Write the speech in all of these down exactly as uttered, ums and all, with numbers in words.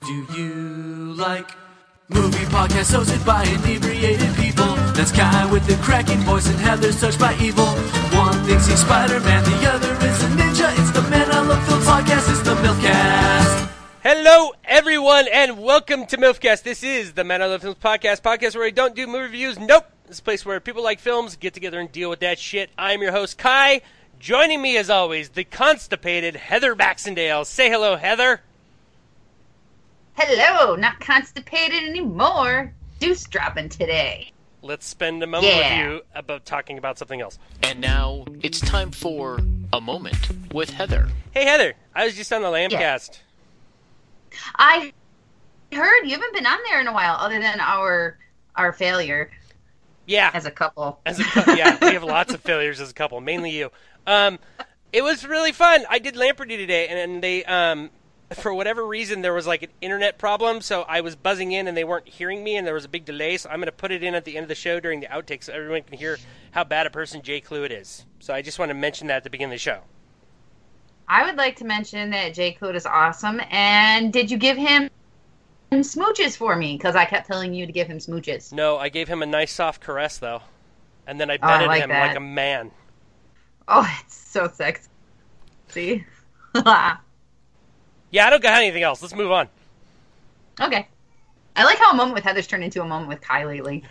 Do you like movie podcasts hosted by inebriated people? That's Kai with the cracking voice and Heather's touched by evil. One thinks he's Spider-Man, the other is a ninja. It's the Man I Love Films podcast, it's the MILFcast. Hello, everyone, and welcome to MILFcast. This is the Man I Love Films podcast, podcast where we don't do movie reviews. Nope. It's a place where people like films get together and deal with that shit. I'm your host, Kai. Joining me, as always, the constipated Heather Baxendale. Say hello, Heather. Hello, not constipated anymore. Deuce dropping today. Let's spend a moment Yeah. with you about talking about something else. And now it's time for A Moment with Heather. Hey, Heather. I was just on the Lambcast. I heard you haven't been on there in a while, other than our our failure Yeah. as a couple. As a cou- yeah, we have lots of failures as a couple, mainly you. Um, it was really fun. I did Lamperty today, and, and they, um, for whatever reason, there was like an internet problem, so I was buzzing in and they weren't hearing me, and there was a big delay, so I'm going to put it in at the end of the show during the outtakes so everyone can hear how bad a person Jay Cluitt is. So I just want to mention that at the beginning of the show. I would like to mention that Jay Cluitt is awesome, and did you give him smooches for me? Because I kept telling you to give him smooches. No, I gave him a nice soft caress, though, and then I Oh, I petted like him that. like a man. Oh, it's so sexy. Yeah, I don't got anything else. Let's move on. Okay. I like how a moment with Heather's turned into a moment with Kai lately.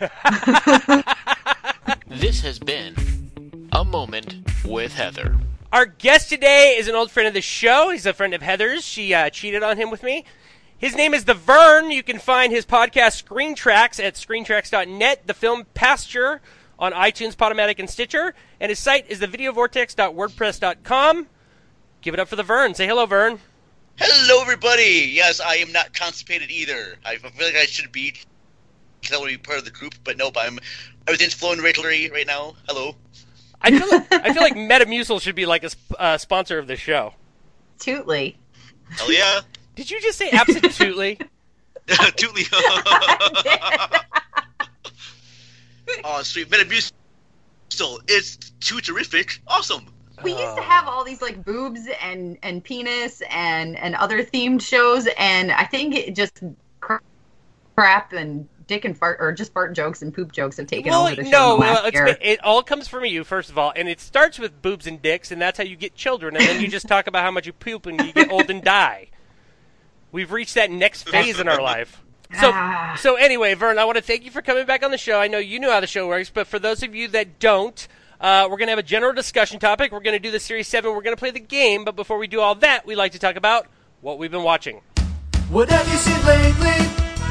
This has been A Moment with Heather. Our guest today is an old friend of the show. He's a friend of Heather's. She uh, cheated on him with me. His name is The Vern. You can find his podcast Screen Tracks at screen tracks dot net, the film Pasture on iTunes, Podomatic, and Stitcher, and his site is the video vortex dot wordpress dot com. Give it up for The Vern. Say hello, Vern. Hello, everybody! Yes, I am not constipated either. I feel like I should be, because I want to be part of the group, but nope, I'm, everything's flowing regularly right now. Hello. I feel like, I feel like Metamucil should be like a sp- uh, sponsor of the show. Tootly. Hell yeah. Did you just say absolutely? Tootly. Oh, sweet. Metamucil. It's too terrific. Awesome. We used to have all these like boobs and, and penis and, and other themed shows, and I think it just cra- crap and dick and fart, or just fart jokes and poop jokes have taken Well, over the show no, in the well, last it's, year. it all comes from you, first of all, and it starts with boobs and dicks, and that's how you get children, and then you just talk about how much you poop and you get old and die. We've reached that next phase in our life. So, Ah. so anyway, Vern, I want to thank you for coming back on the show. I know you know how the show works, but for those of you that don't, uh, we're going to have a general discussion topic. We're going to do the Series seven. We're going to play the game, but before we do all that, we like to talk about what we've been watching. What have you seen lately?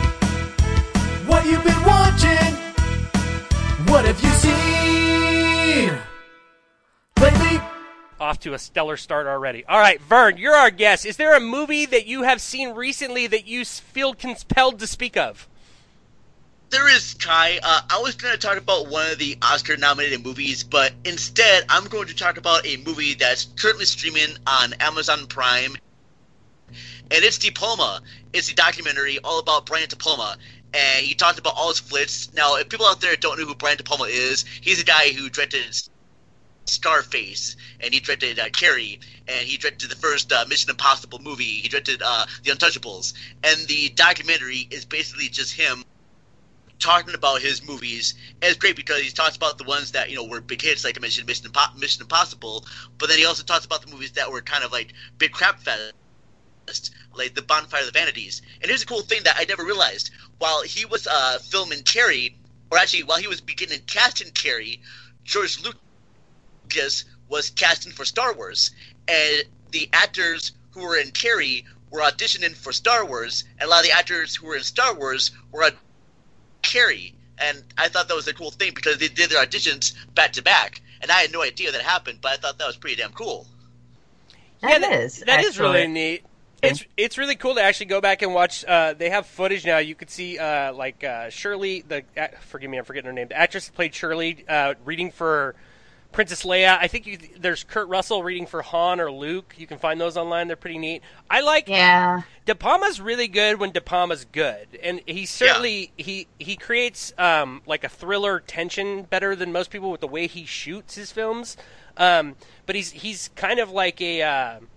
What you been watching? What have you seen lately? Off to a stellar start already. All right, Vern, you're our guest. Is there a movie that you have seen recently that you s- feel compelled to speak of? There is, Kai. Uh, I was going to talk about one of the Oscar-nominated movies, but instead I'm going to talk about a movie that's currently streaming on Amazon Prime, and it's Diploma. It's a documentary all about Brian De Palma, and he talked about all his flicks. Now, if people out there don't know who Brian De Palma is, he's a guy who directed Scarface, and he directed uh, Carrie, and he directed the first uh, Mission Impossible movie. He directed uh, The Untouchables, and the documentary is basically just him talking about his movies. And it's great because he talks about the ones that, you know, were big hits, like I mentioned, Mission, Impo- Mission Impossible, but then he also talks about the movies that were kind of like big crap fest, like The Bonfire of the Vanities. And here's a cool thing that I never realized. While he was uh, filming Carrie, or actually while he was beginning casting Carrie, George Lucas was casting for Star Wars, and the actors who were in Carrie were auditioning for Star Wars, and a lot of the actors who were in Star Wars were auditioning Carrie, and I thought that was a cool thing because they did their auditions back to back, and I had no idea that happened, but I thought that was pretty damn cool. That yeah, is. that, that is really excellent. neat. It's it's really cool to actually go back and watch. Uh, they have footage now. You could see uh, like uh, Shirley, the uh, forgive me, I'm forgetting her name. The actress that played Shirley uh, reading for Princess Leia. I think you, there's Kurt Russell reading for Han or Luke. You can find those online. They're pretty neat. I like. Yeah. De Palma's really good when De Palma's good, and he certainly yeah. he he creates um, like a thriller tension better than most people with the way he shoots his films. Um, but he's he's kind of like a. Uh,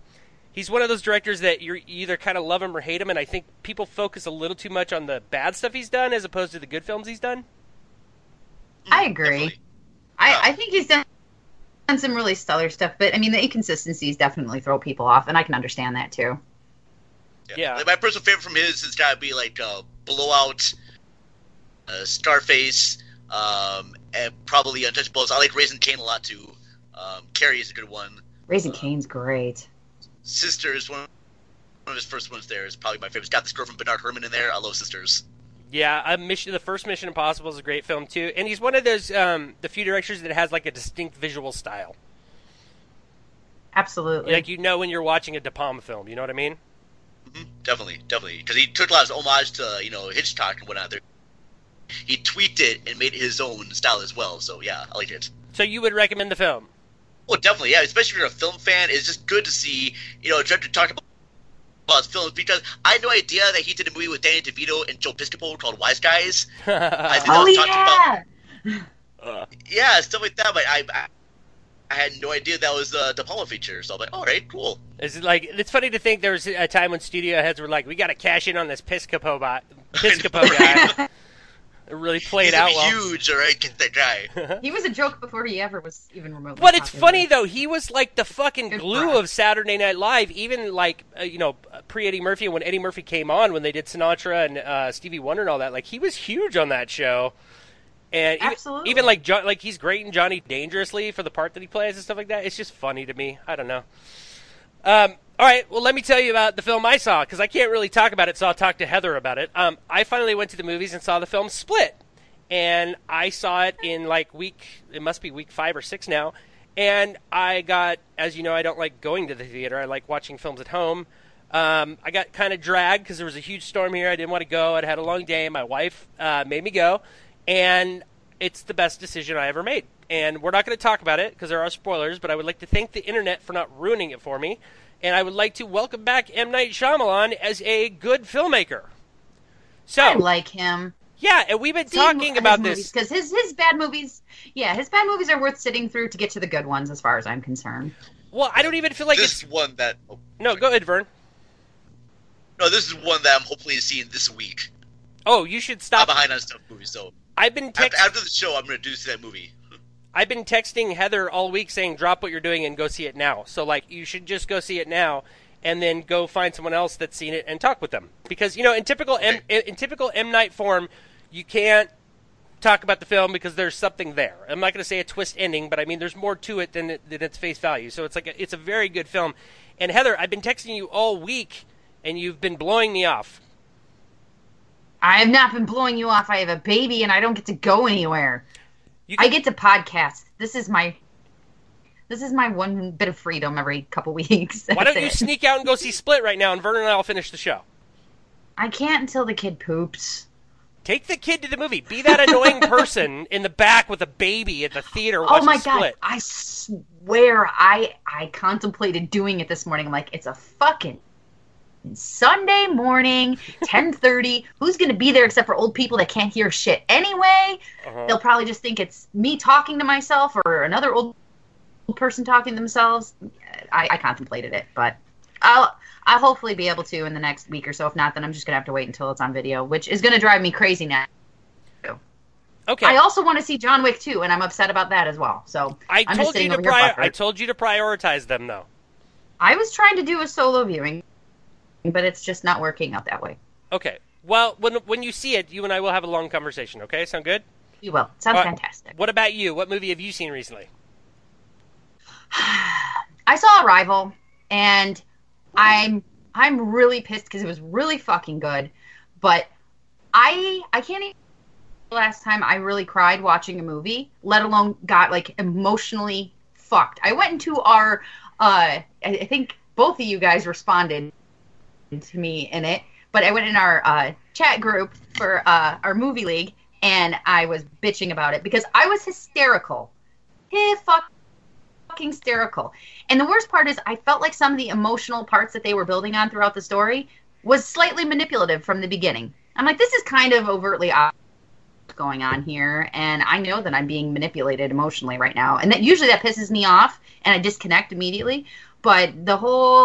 He's one of those directors that you're, you either kind of love him or hate him, and I think people focus a little too much on the bad stuff he's done as opposed to the good films he's done. I agree. Definitely. I, Yeah. I think he's done some really stellar stuff, but I mean the inconsistencies definitely throw people off, and I can understand that too. Yeah. Like, my personal favorite from his has got to be like uh, Blowout, uh, Scarface, um, and probably Untouchables. I like Raising Cain a lot too. Um, Carrie is a good one. Raising Uh, Cane's great. Sisters, one one of his first ones there is probably my favorite. It's got this girl from Bernard Herrmann in there. I love Sisters. Yeah, uh, Mission, the first Mission Impossible is a great film too, and he's one of those um, the few directors that has like a distinct visual style. Absolutely. Like you know when you're watching a De Palma film, you know what I mean? hmm Definitely, definitely, because he took a lot of homage to you know Hitchcock and whatnot. There, he tweaked it and made it his own style as well. So yeah, I like it. So you would recommend the film? Well, definitely, yeah. Especially if you're a film fan, it's just good to see you know a director talk about his films because I had no idea that he did a movie with Danny DeVito and Joe Piscopo called Wise Guys. I think that Oh was talked yeah. about, yeah, stuff like that. But I, I, I had no idea that was a De Palma feature. So I'm like, all right, cool. Is it like it's funny to think there was a time when studio heads were like, "We got to cash in on this Piscopo bot, Piscopo guy." It really played He's out gonna be well. huge, all right, get that guy. He was a joke before he ever was even remotely But it's popular. funny though. He was like the fucking Good glue for of Saturday Night Live. Even like uh, you know pre Eddie Murphy, when Eddie Murphy came on, when they did Sinatra and uh, Stevie Wonder and all that, like he was huge on that show. And even, Absolutely. even like Jo- like he's great in Johnny Dangerously for the part that he plays and stuff like that. It's just funny to me. I don't know. Um, all right, well, let me tell you about the film I saw because I can't really talk about it, so I'll talk to Heather about it. Um, I finally went to the movies and saw the film Split. And I saw it in like week, it must be week five or six now. And I got, as you know, I don't like going to the theater. I like watching films at home. Um, I got kind of dragged because there was a huge storm here. I didn't want to go. I'd had a long day. My wife uh, made me go. And it's the best decision I ever made. And we're not going to talk about it because there are spoilers, but I would like to thank the internet for not ruining it for me. And I would like to welcome back M. Night Shyamalan as a good filmmaker. So, I like him. yeah, and we've been talking about this. because his his bad movies, yeah, his bad movies are worth sitting through to get to the good ones, as far as I'm concerned. Well, I don't even feel like this it's... is one that. Oh, No, go ahead, Vern. no, this is one that I'm hopefully seeing this week. Oh, you should I'm stop. behind on stuff movies, so I've been after, text- after the show, I'm going to do that movie. I've been texting Heather all week saying drop what you're doing and go see it now. So like you should just go see it now and then go find someone else that's seen it and talk with them. Because you know, in typical M, in, in typical M Night form, you can't talk about the film because there's something there. I'm not going to say a twist ending, but I mean there's more to it than than its face value. So it's like a, it's a very good film. And Heather, I've been texting you all week and you've been blowing me off. I have not been blowing you off. I have a baby, and I don't get to go anywhere. You I can- get to podcast. This is my this is my one bit of freedom every couple weeks. Why That's don't you it. sneak out and go see Split right now, and Vernon and I will finish the show. I can't until the kid poops. Take the kid to the movie. Be that annoying person in the back with a baby at the theater Oh watching my god! Split. I swear, I I contemplated doing it this morning. I'm like, it's a fucking Sunday morning, ten thirty. Who's gonna be there except for old people that can't hear shit anyway? Uh-huh. They'll probably just think it's me talking to myself or another old person talking to themselves. I, I contemplated it, but I'll I'll hopefully be able to in the next week or so. If not, then I'm just gonna have to wait until it's on video, which is gonna drive me crazy now. Okay. I also want to see John Wick too, and I'm upset about that as well. So I I'm just told you sitting to over here pri- buffered. I told you to prioritize them though. I was trying to do a solo viewing, but it's just not working out that way. Okay. Well, when when you see it, you and I will have a long conversation. Okay, sound good? You will. Sounds All right. fantastic. What about you? What movie have you seen recently? I saw Arrival, and I'm I'm really pissed because it was really fucking good, but I I can't even last time I really cried watching a movie, let alone got like emotionally fucked. I went into our uh I, I think both of you guys responded to me in it, but I went in our uh, chat group for uh, our movie league, and I was bitching about it because I was hysterical. Hey, fuck. Fucking hysterical. And the worst part is I felt like some of the emotional parts that they were building on throughout the story was slightly manipulative from the beginning. I'm like, this is kind of overtly obvious what's going on here, and I know that I'm being manipulated emotionally right now, and that usually that pisses me off and I disconnect immediately. But the whole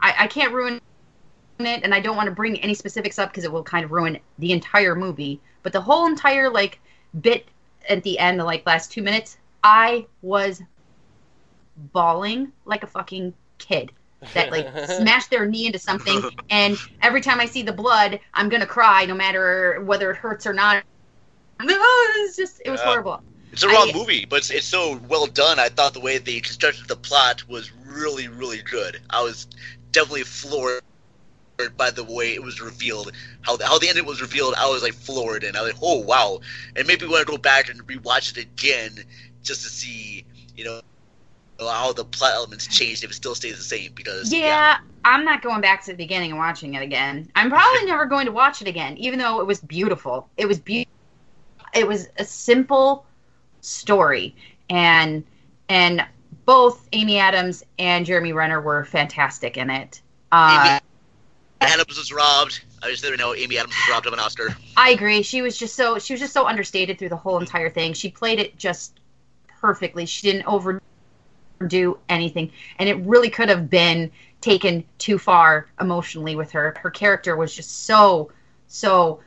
I, I can't ruin it, and I don't want to bring any specifics up because it will kind of ruin the entire movie. But the whole entire like bit at the end, the like last two minutes, I was bawling like a fucking kid that like smashed their knee into something, and every time I see the blood, I'm gonna cry, no matter whether it hurts or not. It's just, it was Yeah. horrible. It's a wrong I- movie, but it's, it's so well done. I thought the way they constructed the plot was really, really good. I was definitely floored by the way it was revealed. How the, how the ending was revealed, I was like floored, and I was like, oh wow. And maybe want to go back and rewatch it again just to see, you know, how the plot elements changed if it still stays the same. Because Yeah, I'm not going back to the beginning and watching it again. I'm probably never going to watch it again, even though it was beautiful. It was beautiful. It was a simple story, and and both Amy Adams and Jeremy Renner were fantastic in it. Uh, Amy Adams was robbed. I just didn't know Amy Adams was robbed of an Oscar. I agree. She was just so she was just so understated through the whole entire thing. She played it just perfectly. She didn't overdo anything, and it really could have been taken too far emotionally with her. Her character was just so so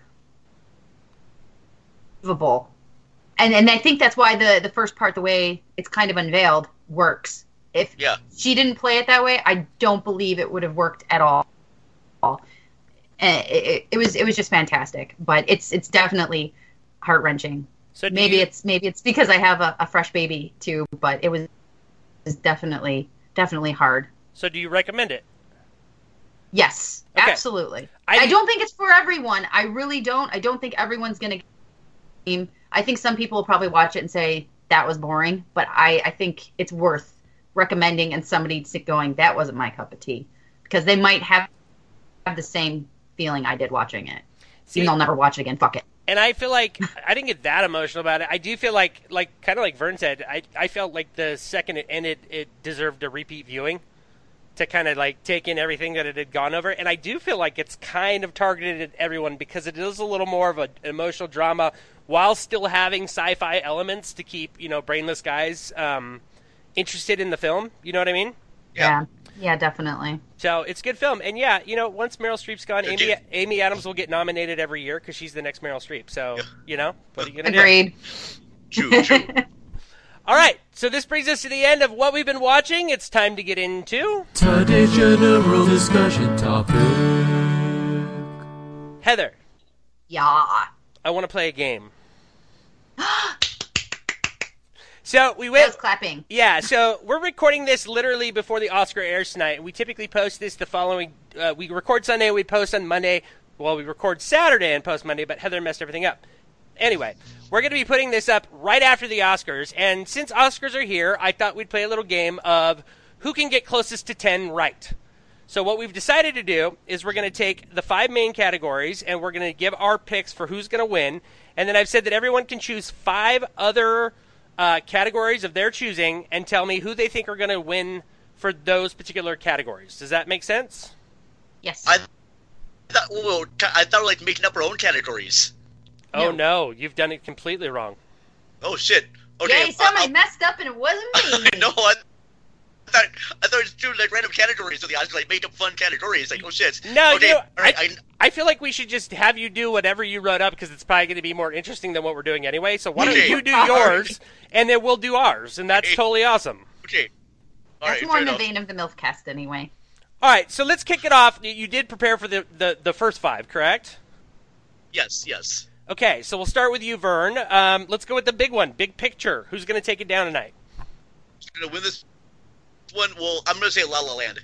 believable. And and I think that's why the the first part, the way it's kind of unveiled, works. If Yeah. she didn't play it that way, I don't believe it would have worked at all. And it, it, it was it was just fantastic. But it's it's definitely heart wrenching. So do Maybe you- it's maybe it's because I have a, a fresh baby too. But it was, it was definitely definitely hard. So do you recommend it? Yes, Okay. absolutely. I- I, don't think it's for everyone. I really don't. I don't think everyone's gonna. I think some people will probably watch it and say that was boring, but I, I think it's worth recommending and somebody going, that wasn't my cup of tea, because they might have have the same feeling I did watching it. See- Even though I'll never watch it again. Fuck it. And I feel like I didn't get that emotional about it. I do feel like, like kind of like Vern said, I, I felt like the second it ended, it deserved a repeat viewing to kind of like take in everything that it had gone over. And I do feel like it's kind of targeted at everyone because it is a little more of a, an emotional drama while still having sci-fi elements to keep, you know, brainless guys um, interested in the film. You know what I mean? Yeah. Yeah, definitely. So it's a good film. And yeah, you know, once Meryl Streep's gone, Yeah, Amy, dude. Amy Adams will get nominated every year because she's the next Meryl Streep. So, you know, what are you going to do? Agreed. True, true. All right, so this brings us to the end of what we've been watching. It's time to get into Today's general discussion topic. Heather. Yeah. I want to play a game. So we That went. was clapping. Yeah, so we're recording this literally before the Oscar airs tonight. We typically post this the following. Uh, we record Sunday, we post on Monday. Well, we record Saturday and post Monday, but Heather messed everything up. Anyway, we're going to be putting this up right after the Oscars, and since Oscars are here, I thought we'd play a little game of who can get closest to ten right. So what we've decided to do is we're going to take the five main categories, and we're going to give our picks for who's going to win, and then I've said that everyone can choose five other uh, categories of their choosing and tell me who they think are going to win for those particular categories. Does that make sense? Yes. I thought, well, I thought we were like making up our own categories. Oh, No. no, you've done it completely wrong. Oh shit. Okay. Yay, somebody I- messed up and it wasn't I me. know. I thought I thought it was doing like random categories, so the odds like make up fun categories. Like, oh shit. No, okay, you know, all right. I, I feel like we should just have you do whatever you wrote up because it's probably going to be more interesting than what we're doing anyway. So why don't Okay. you do All yours, and then we'll do ours, and that's Okay. totally awesome. okay. All That's right, more fair in the enough. vein of the MILF cast anyway. All right, so let's kick it off. You- You did prepare for the, the, the first five, correct? Yes, yes. Okay, so we'll start with you, Vern. Um, let's go with the big one, big picture. Who's going to take it down tonight? Gonna win this one. Well, I'm gonna say La La Land.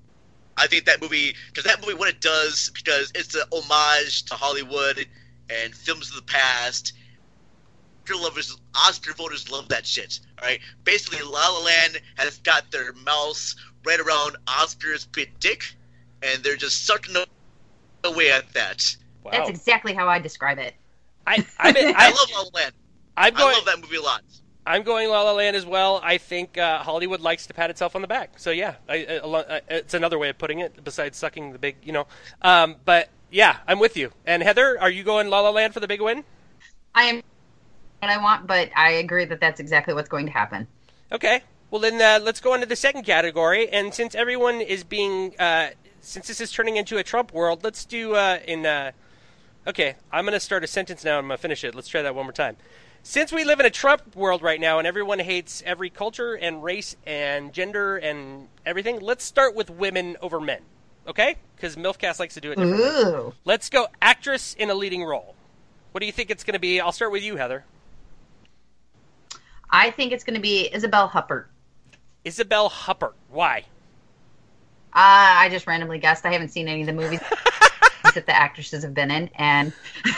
I think that movie, because that movie, what it does, because it's an homage to Hollywood and films of the past. Oscar lovers, Oscar voters love that shit. All right, basically, La La Land has got their mouths right around Oscar's big dick, and they're just sucking away at that. Wow. That's exactly how I describe it. I, I'm, in, I I, love La La Land. I'm I going. love that movie a lot. I'm going La La Land as well. I think uh, Hollywood likes to pat itself on the back. So yeah, I, I, a lo- I- it's another way of putting it besides sucking the big, you know. Um, but yeah, I'm with you. And Heather, are you going La La Land for the big win? I am what I want, but I agree that that's exactly what's going to happen. Okay. Well, then uh, let's go on to the second category. And since everyone is being uh, since this is turning into a Trump world, let's do uh, in. Uh, okay, I'm going to start a sentence now. I'm going to finish it. Let's try that one more time. Since we live in a Trump world right now and everyone hates every culture and race and gender and everything, let's start with women over men, okay? Because MILFcast likes to do it differently. Ooh. Let's go actress in a leading role. What do you think it's going to be? I'll start with you, Heather. I think it's going to be Isabel Huppert. Isabel Huppert. Why? Uh, I just randomly guessed. I haven't seen any of the movies that the actresses have been in, and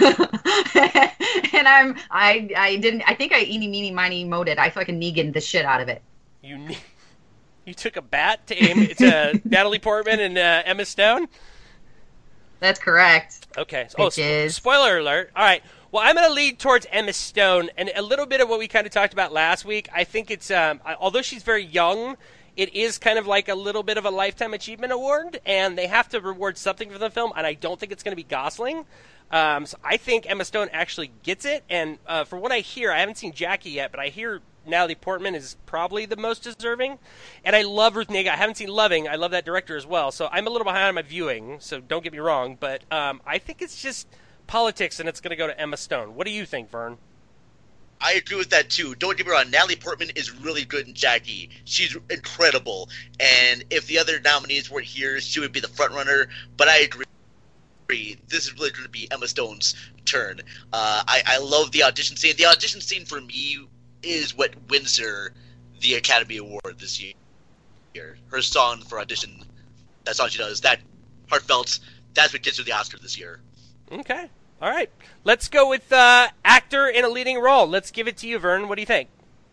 and I'm I I didn't I think I eeny meeny miny moed it. I fucking Negan the shit out of it. You ne- you took a bat to aim it to Natalie Portman and uh, Emma Stone? That's correct. Okay. Oh, Bitches. sp- spoiler alert. All right. Well, I'm going to lead towards Emma Stone, and a little bit of what we kind of talked about last week. I think it's, um, although she's very young, it is kind of like a little bit of a Lifetime Achievement Award, and they have to reward something for the film, and I don't think it's going to be Gosling. Um, so I think Emma Stone actually gets it, and uh, for what I hear, I haven't seen Jackie yet, but I hear Natalie Portman is probably the most deserving, and I love Ruth Negga. I haven't seen Loving. I love that director as well, so I'm a little behind on my viewing, so don't get me wrong, but um, I think it's just politics, and it's going to go to Emma Stone. What do you think, Vern? I agree with that too. Don't get me wrong, Natalie Portman is really good in Jackie. She's incredible, and if the other nominees weren't here, she would be the front runner. But I agree, this is really going to be Emma Stone's turn. Uh, I, I love the audition scene. The audition scene for me is what wins her the Academy Award this year. Her song for audition, that's all she does. That heartfelt. That's what gets her the Oscar this year. Okay. All right. Let's go with uh, actor in a leading role. Let's give it to you, Vern. What do you think?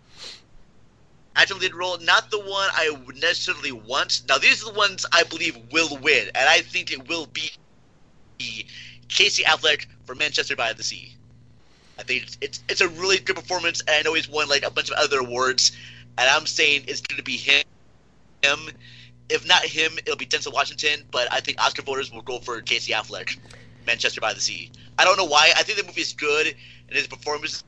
Actor lead role, not the one I would necessarily want. Now, these are the ones I believe will win, and I think it will be Casey Affleck for Manchester by the Sea. I think it's it's, it's a really good performance, and I know he's won like a bunch of other awards, and I'm saying it's going to be him. Him. If not him, it'll be Denzel Washington, but I think Oscar voters will go for Casey Affleck, Manchester by the Sea. I don't know why. I think the movie is good, and his performance,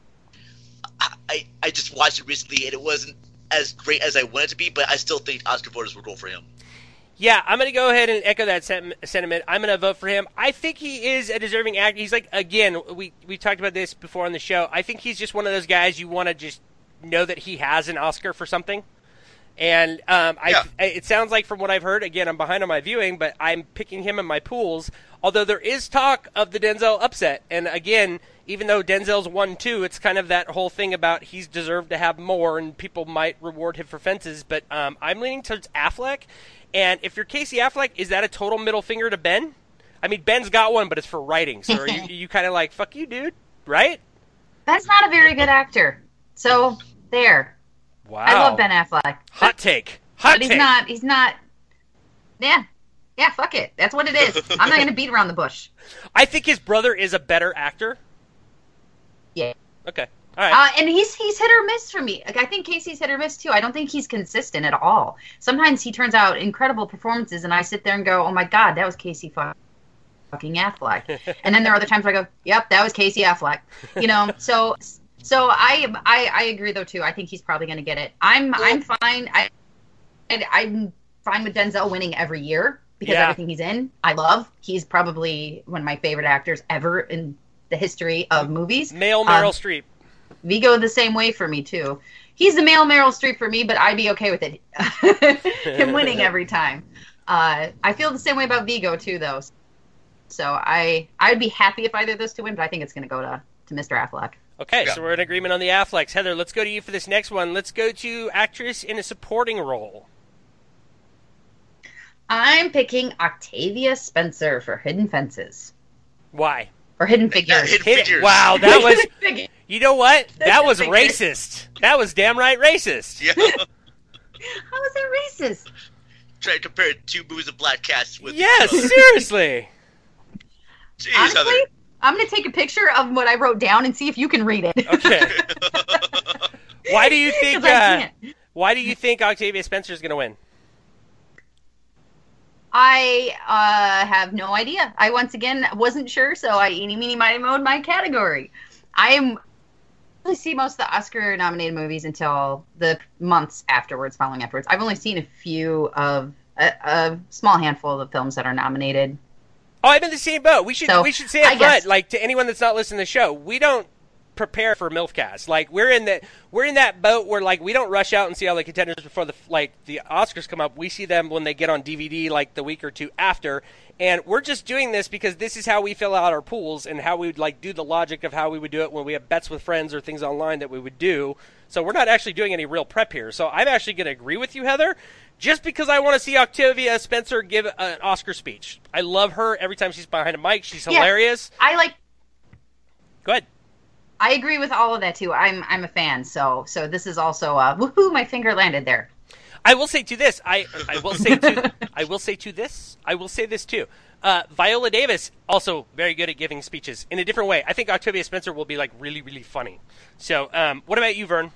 I, I, I just watched it recently, and it wasn't as great as I wanted it to be, but I still think Oscar voters will go for him. Yeah, I'm going to go ahead and echo that sen- sentiment. I'm going to vote for him. I think he is a deserving actor. He's like, again, we we talked about this before on the show. I think he's just one of those guys you want to just know that he has an Oscar for something. And um, I, Yeah. I, it sounds like from what I've heard, again, I'm behind on my viewing, but I'm picking him in my pools. Although there is talk of the Denzel upset. And again, even though Denzel's won two, it's kind of that whole thing about he's deserved to have more and people might reward him for fences. But um, I'm leaning towards Affleck. And if you're Casey Affleck, is that a total middle finger to Ben? I mean, Ben's got one, but it's for writing. So are you, you kind of like, fuck you, dude, right? Ben's not a very good actor. So, there. Wow. I love Ben Affleck. Hot take. Hot But he's take. not, he's not, yeah. Yeah, fuck it. That's what it is. I'm not going to beat around the bush. I think his brother is a better actor. Yeah. Okay. All right. Uh, and he's he's hit or miss for me. Like, I think Casey's hit or miss too. I don't think he's consistent at all. Sometimes he turns out incredible performances, and I sit there and go, "Oh my God, that was Casey fucking Affleck." And then there are other times where I go, "Yep, that was Casey Affleck." You know, so so I I, I agree though too. I think he's probably going to get it. I'm I'm fine. I and I'm fine with Denzel winning every year because Yeah. everything he's in, I love. He's probably one of my favorite actors ever in the history of movies. Male Meryl Um, Streep. Vigo the same way for me too. He's the male Meryl Streep for me, but I'd be okay with it. Him winning every time. Uh, I feel the same way about Vigo too, though. So I I'd be happy if either of those two win, but I think it's going to go to to Mister Affleck. Okay, Yeah. so we're in agreement on the Afflecks. Heather, let's go to you for this next one. Let's go to actress in a supporting role. I'm picking Octavia Spencer for Hidden Fences Why? or Hidden Figures. Hidden Hit- Figures. Wow, that was. Figures. You know what? That was Figures. racist. That was damn right racist. Yeah. How is that racist? Try to compare two movies of Black Cats with Yes, each other. seriously. Jeez, Honestly, Heather. I'm going to take a picture of what I wrote down and see if you can read it. Okay. Why do you think? 'Cause I Uh, can't. why do you think Octavia Spencer is going to win? I uh, have no idea. I once again wasn't sure, so I eeny meeny miny mowed my category. I am really see most of the Oscar nominated movies until the months afterwards, following afterwards. I've only seen a few of a, a small handful of the films that are nominated. Oh, I'm in the same boat. We should So, we should say I it guess- front, like to anyone that's not listening to the show, we don't prepare for MILFcast. Like we're in the we're in that boat where like we don't rush out and see all the contenders before the like the Oscars come up. We see them when they get on D V D like the week or two after. And we're just doing this because this is how we fill out our pools and how we would like do the logic of how we would do it when we have bets with friends or things online that we would do. So we're not actually doing any real prep here. So I'm actually going to agree with you, Heather, just because I want to see Octavia Spencer give an Oscar speech. I love her every time she's behind a mic. She's Yeah. hilarious. I like. Go ahead. I agree with all of that too. I'm I'm a fan. So so this is also uh woohoo! My finger landed there. I will say to this. I I will say to I will say to this. I will say this too. Uh, Viola Davis also very good at giving speeches in a different way. I think Octavia Spencer will be like really really funny. So um, what about you, Vern?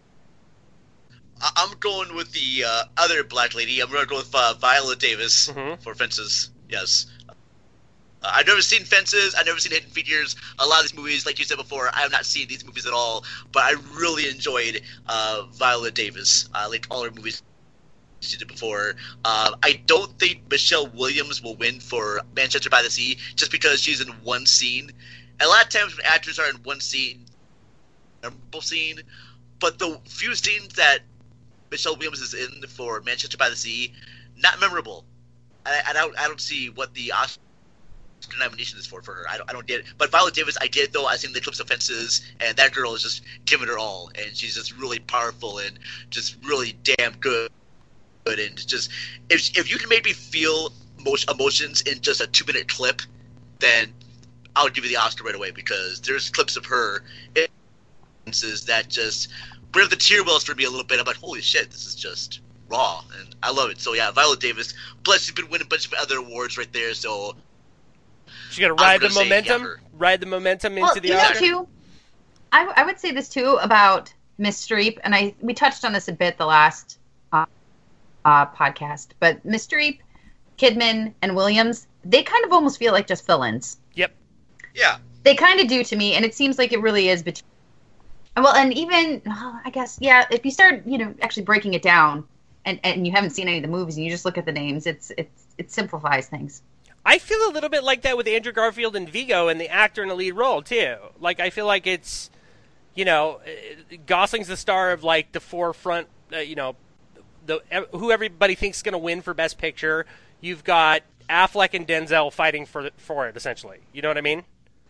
I- I'm going with the uh, other black lady. I'm going to go with uh, Viola Davis Mhm. for Fences. Yes. Uh, I've never seen Fences. I've never seen Hidden Figures. A lot of these movies, like you said before, I have not seen these movies at all. But I really enjoyed uh, Viola Davis. I like all her movies she did before. Uh, I don't think Michelle Williams will win for Manchester by the Sea just because she's in one scene. And a lot of times when actors are in one scene, memorable scene, but the few scenes that Michelle Williams is in for Manchester by the Sea, not memorable. I, I don't I don't see what the Oscar nomination is for for her. I don't I don't get it. But Viola Davis, I get it though. I've seen the clips of Fences, and that girl is just giving her all, and she's just really powerful and just really damn good. And just if if you can make me feel most emotions in just a two minute clip, then I'll give you the Oscar right away because there's clips of her instances that just bring up the tear wells for me a little bit. I'm like, holy shit, this is just raw, and I love it. So yeah, Viola Davis. Plus, she's been winning a bunch of other awards right there. So She's gonna ride the gonna say, yeah, momentum, her. ride the momentum into Well, the you know Oscar. too. I I would say this too about Miss Streep, and I we touched on this a bit the last uh, uh, podcast, but Miss Streep, Kidman, and Williams, they kind of almost feel like just fill-ins. Yep. yeah, They kind of do to me, and it seems like it really is between. Well, and even oh, I guess yeah, if you start you know actually breaking it down, and, and you haven't seen any of the movies, and you just look at the names, it's it's it simplifies things. I feel a little bit like that with Andrew Garfield and Vigo and the actor in the lead role too. Like I feel like it's, you know, uh, Gosling's the star of like the forefront, uh, you know, the who everybody thinks is going to win for Best Picture. You've got Affleck and Denzel fighting for for it essentially. You know what I mean?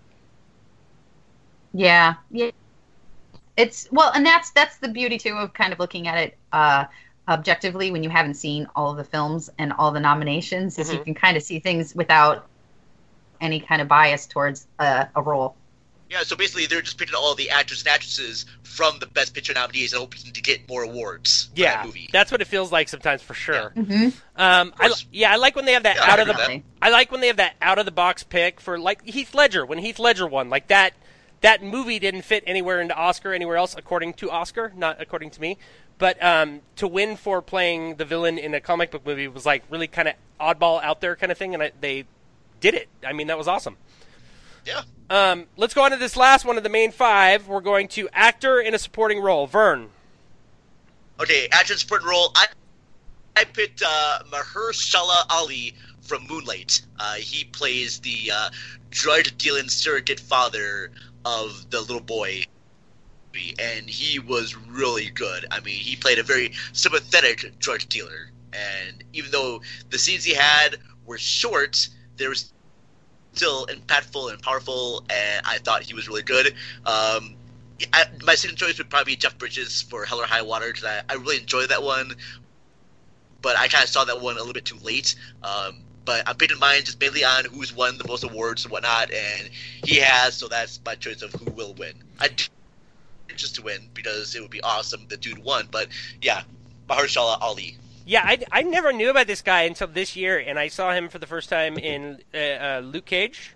Yeah, yeah. It's well, and that's that's the beauty too of kind of looking at it uh, objectively when you haven't seen all of the films and all the nominations, is you Mhm. can kind of see things without any kind of bias towards uh, a role. yeah. So basically, they're just picking all the actors and actresses from the Best Picture nominees and hoping to get more awards for Yeah, that movie. that's what it feels like sometimes for sure. Mm-hmm. Um, I, course. yeah, I like when they have that Yeah, I out of the. agree with that. I like when they have that out of the box pick for like Heath Ledger when Heath Ledger won. Like that, that movie didn't fit anywhere into Oscar anywhere else, according to Oscar, not according to me. But um, to win for playing the villain in a comic book movie was like really kind of oddball, out there kind of thing, and I, they did it. I mean, that was awesome. Yeah. Um, let's go on to this last one of the main five. We're going to actor in a supporting role. Vern. Okay, actor in supporting role. I I picked uh, Mahershala Ali from Moonlight. Uh, he plays the uh, drug-dealing surrogate father of the little boy, and he was really good. I mean, he played a very sympathetic drug dealer, and even though the scenes he had were short, there was still impactful and powerful, and I thought he was really good. Um, I, my second choice would probably be Jeff Bridges for Hell or High Water, because I, I really enjoyed that one, but I kind of saw that one a little bit too late. Um, but I'm picking mine just mainly on who's won the most awards and whatnot, and he has, so that's my choice of who will win. I just to win because it would be awesome the dude won, but yeah, Mahershala Ali. Yeah, I, I never knew about this guy until this year, and I saw him for the first time in uh, uh, Luke Cage.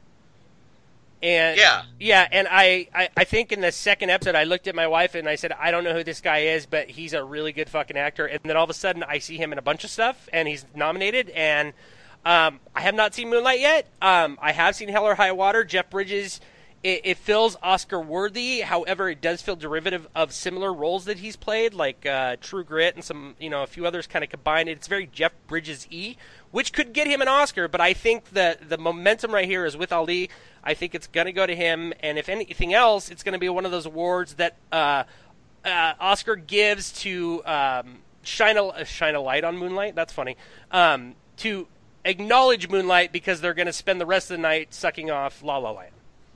And Yeah. yeah, and I, I, I think in the second episode, I looked at my wife and I said, I don't know who this guy is, but he's a really good fucking actor. And then all of a sudden, I see him in a bunch of stuff, and he's nominated. And um, I have not seen Moonlight yet. Um, I have seen Hell or High Water. Jeff Bridges it, it feels Oscar worthy. However, it does feel derivative of similar roles that he's played, like uh, True Grit and some, you know, a few others kind of combined. It's very Jeff Bridges-y, which could get him an Oscar. But I think that the momentum right here is with Ali. I think it's going to go to him, and if anything else, it's going to be one of those awards that uh, uh, Oscar gives to um, shine a shine a light on Moonlight. That's funny. Um, to acknowledge Moonlight because they're going to spend the rest of the night sucking off La La Land.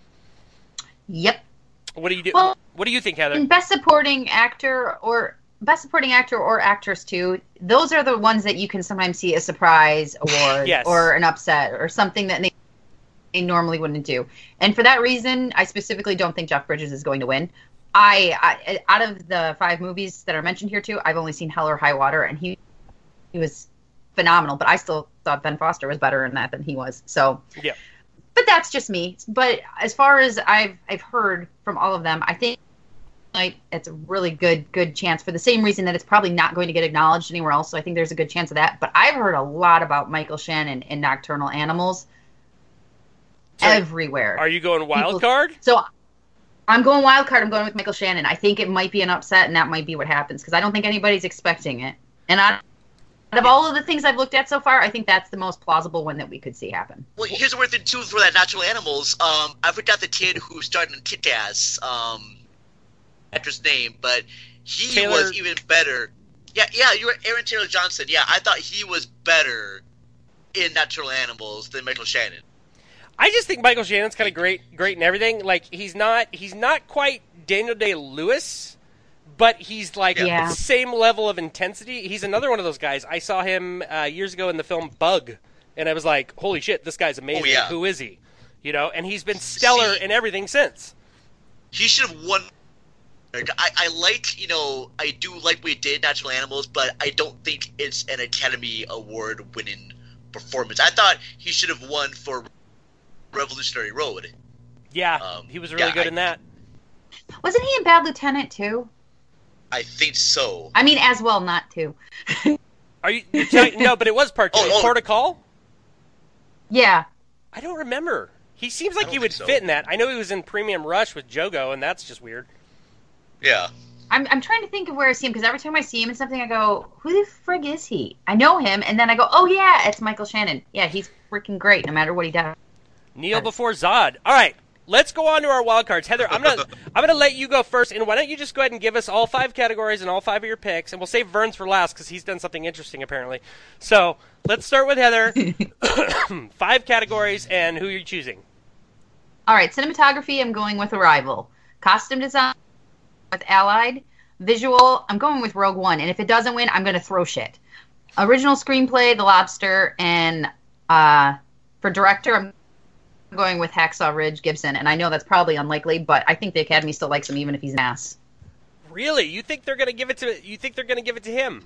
Yep. What do you do? Well, what do you think, Heather? And best supporting actor or best supporting actor or actress too. Those are the ones that you can sometimes see a surprise award Yes. or an upset or something that they, they normally wouldn't do. And for that reason, I specifically don't think Jeff Bridges is going to win. I, I out of the five movies that are mentioned here too, I've only seen Hell or High Water, and he he was phenomenal. But I still thought Ben Foster was better in that than he was. So yeah. But that's just me. But as far as I've I've heard from all of them, I think like it's a really good good chance for the same reason that it's probably not going to get acknowledged anywhere else. So I think there's a good chance of that. But I've heard a lot about Michael Shannon in Nocturnal Animals So everywhere. Are you going wild People- card? So I'm going wild card. I'm going with Michael Shannon. I think it might be an upset, and that might be what happens because I don't think anybody's expecting it. And I, out of all of the things I've looked at so far, I think that's the most plausible one that we could see happen. Well, here's a weird thing too for that Natural Animals. Um, I forgot the kid who started in Kick-Ass, um, actor's name, but he Taylor- was even better. Yeah, yeah, you were Aaron Taylor Johnson. Yeah, I thought he was better in Natural Animals than Michael Shannon. I just think Michael Shannon's kind of great, great and everything. Like he's not, he's not quite Daniel Day-Lewis, but he's like Yeah. the same level of intensity. He's another one of those guys. I saw him uh, years ago in the film Bug, and I was like, "Holy shit, this guy's amazing! Oh, yeah. Who is he?" You know, and he's been stellar See- in everything since. He should have won. I, I like, you know, I do like what he did, Natural Animals, but I don't think it's an Academy Award winning performance. I thought he should have won for Revolutionary Road. Yeah, Um, he was really yeah, good I- in that. Wasn't he in Bad Lieutenant too? I think so. I mean, as well, not too. Are you? You're telling, no, but it was part two. Oh, oh. Port of Call? Yeah. I don't remember. He seems like I he don't would think so. fit in that. I know he was in Premium Rush with Jogo, and that's just weird. Yeah. I'm I'm trying to think of where I see him because every time I see him in something, I go, "Who the frig is he?" I know him, and then I go, "Oh yeah, it's Michael Shannon. Yeah, he's freaking great, no matter what he does." Kneel before Zod. All right, let's go on to our wild cards. Heather, I'm gonna I'm gonna let you go first, and why don't you just go ahead and give us all five categories and all five of your picks, and we'll save Vern's for last because he's done something interesting apparently. So let's start with Heather. Five categories and who you're choosing. All right, cinematography, I'm going with Arrival. Costume design, with Allied. Visual, I'm going with Rogue One. And if it doesn't win, I'm going to throw shit. Original screenplay, The Lobster. And uh, for director, I'm going with Hacksaw Ridge Gibson. And I know that's probably unlikely, but I think the Academy still likes him even if he's an ass. Really? You think they're gonna give it to you think they're gonna give it to him?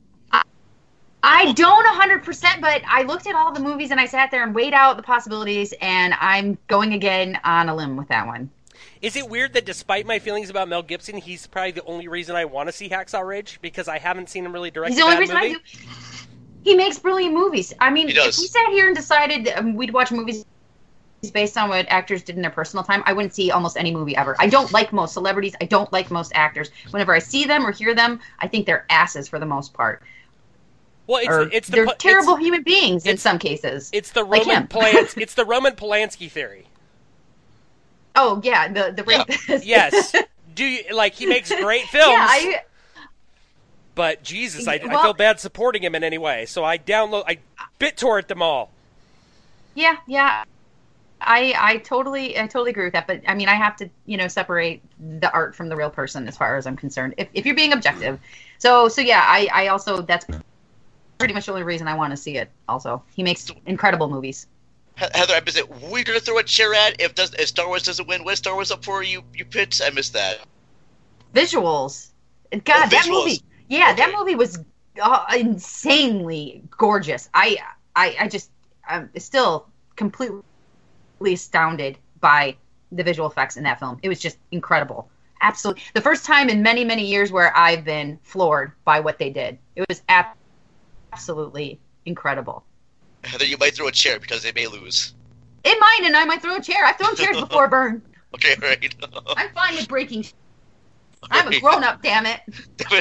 I don't one hundred percent, but I looked at all the movies and I sat there and weighed out the possibilities, and I'm going again on a limb with that one. Is it weird that despite my feelings about Mel Gibson, he's probably the only reason I want to see Hacksaw Ridge because I haven't seen him really direct He's a the only bad reason movie? I do. He makes brilliant movies. I mean, He if does. we sat here and decided um, we'd watch movies based on what actors did in their personal time, I wouldn't see almost any movie ever. I don't like most celebrities. I don't like most actors. Whenever I see them or hear them, I think they're asses for the most part. Well, it's Or it's the they're pu- terrible It's, human beings in it's- some cases. it's the Like Roman him. Polans- It's the Roman Polanski theory. Oh yeah, the the Yeah. rapist. Yes. Do you like he makes great films? Yeah, I, But Jesus, I, I Well- feel bad supporting him in any way. So I download, I BitTorrent them all. yeah, yeah. I I totally I totally agree with that. But I mean, I have to you know separate the art from the real person as far as I'm concerned. If if you're being objective, so so yeah, I I also that's pretty much the only reason I want to see it. Also, he makes incredible movies. He- Heather, I missed it. We're gonna throw a chair at if does if Star Wars doesn't win. What Star Wars up for? You you picked. I missed that. Visuals, God, Oh, that visuals. movie. Yeah, that Okay. movie was uh, insanely gorgeous. I I I just I'm still completely astounded by the visual effects in that film. It was just incredible. Absolutely. The first time in many, many years where I've been floored by what they did. It was ab- absolutely incredible. Heather, you might throw a chair because they may lose. It might, and I might throw a chair. I've thrown chairs before, Burn. Okay, right. I'm fine with breaking. Sh- I'm a grown up, damn it.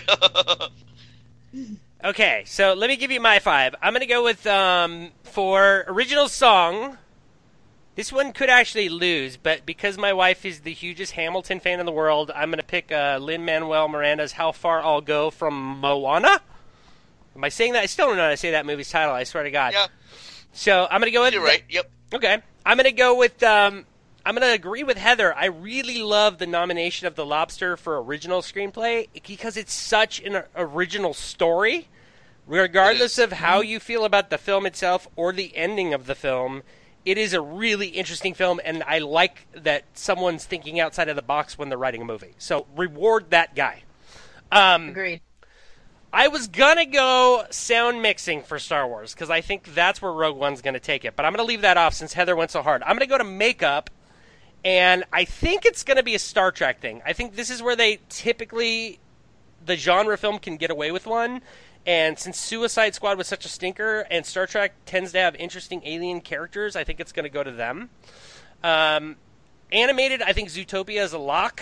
Okay, so let me give you my five. I'm going to go with, um, for original song, this one could actually lose, but because my wife is the hugest Hamilton fan in the world, I'm going to pick uh, Lin-Manuel Miranda's How Far I'll Go from Moana. Am I saying that? I still don't know how to say that movie's title, I swear to God. Yeah. So I'm going to go with... You're right, yep. Okay. I'm going to go with... Um, I'm going to agree with Heather. I really love the nomination of The Lobster for original screenplay because it's such an original story. Regardless of how you feel about the film itself or the ending of the film, it is a really interesting film, and I like that someone's thinking outside of the box when they're writing a movie. So reward that guy. Um, Agreed. I was going to go sound mixing for Star Wars because I think that's where Rogue One's going to take it, but I'm going to leave that off since Heather went so hard. I'm going to go to makeup. And I think it's going to be a Star Trek thing. I think this is where they typically, the genre film can get away with one. And since Suicide Squad was such a stinker, and Star Trek tends to have interesting alien characters, I think it's going to go to them. Um, animated, I think Zootopia is a lock.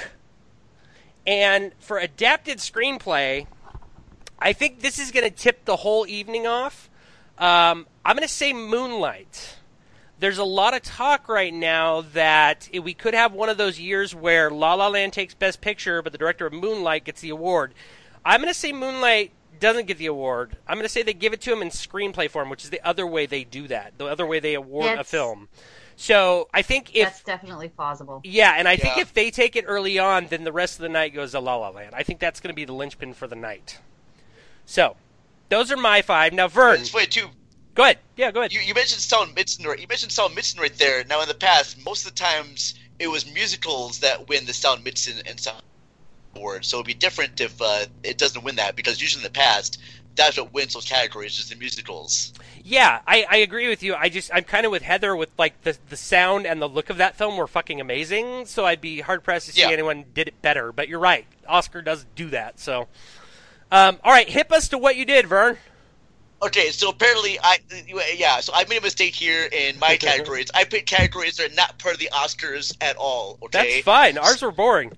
And for adapted screenplay, I think this is going to tip the whole evening off. Um, I'm going to say Moonlight. There's a lot of talk right now that we could have one of those years where La La Land takes Best Picture, but the director of Moonlight gets the award. I'm going to say Moonlight doesn't get the award. I'm going to say they give it to him in screenplay form, which is the other way they do that, the other way they award That's, a film. So I think if... That's definitely plausible. Yeah, and I Yeah. think if they take it early on, then the rest of the night goes to La La Land. I think that's going to be the linchpin for the night. So, those are my five. Now, Vern... Just wait, too. Go ahead. Yeah, go ahead. You, you mentioned Sound Mitson. You mentioned Sound Mitson right there. Now, in the past, most of the times it was musicals that win the Sound Mitson and Sound Award. So it'd be different if uh, it doesn't win that, because usually in the past, that's what wins those categories, just the musicals. Yeah, I, I agree with you. I just I'm kind of with Heather with like the the sound and the look of that film were fucking amazing. So I'd be hard pressed to see Yeah. anyone did it better. But you're right, Oscar does do that. So, um, all right, hip us to what you did, Vern. Okay, so apparently, I yeah, so I made a mistake here in my categories. I picked categories that are not part of the Oscars at all. Okay, That's fine. Ours were boring.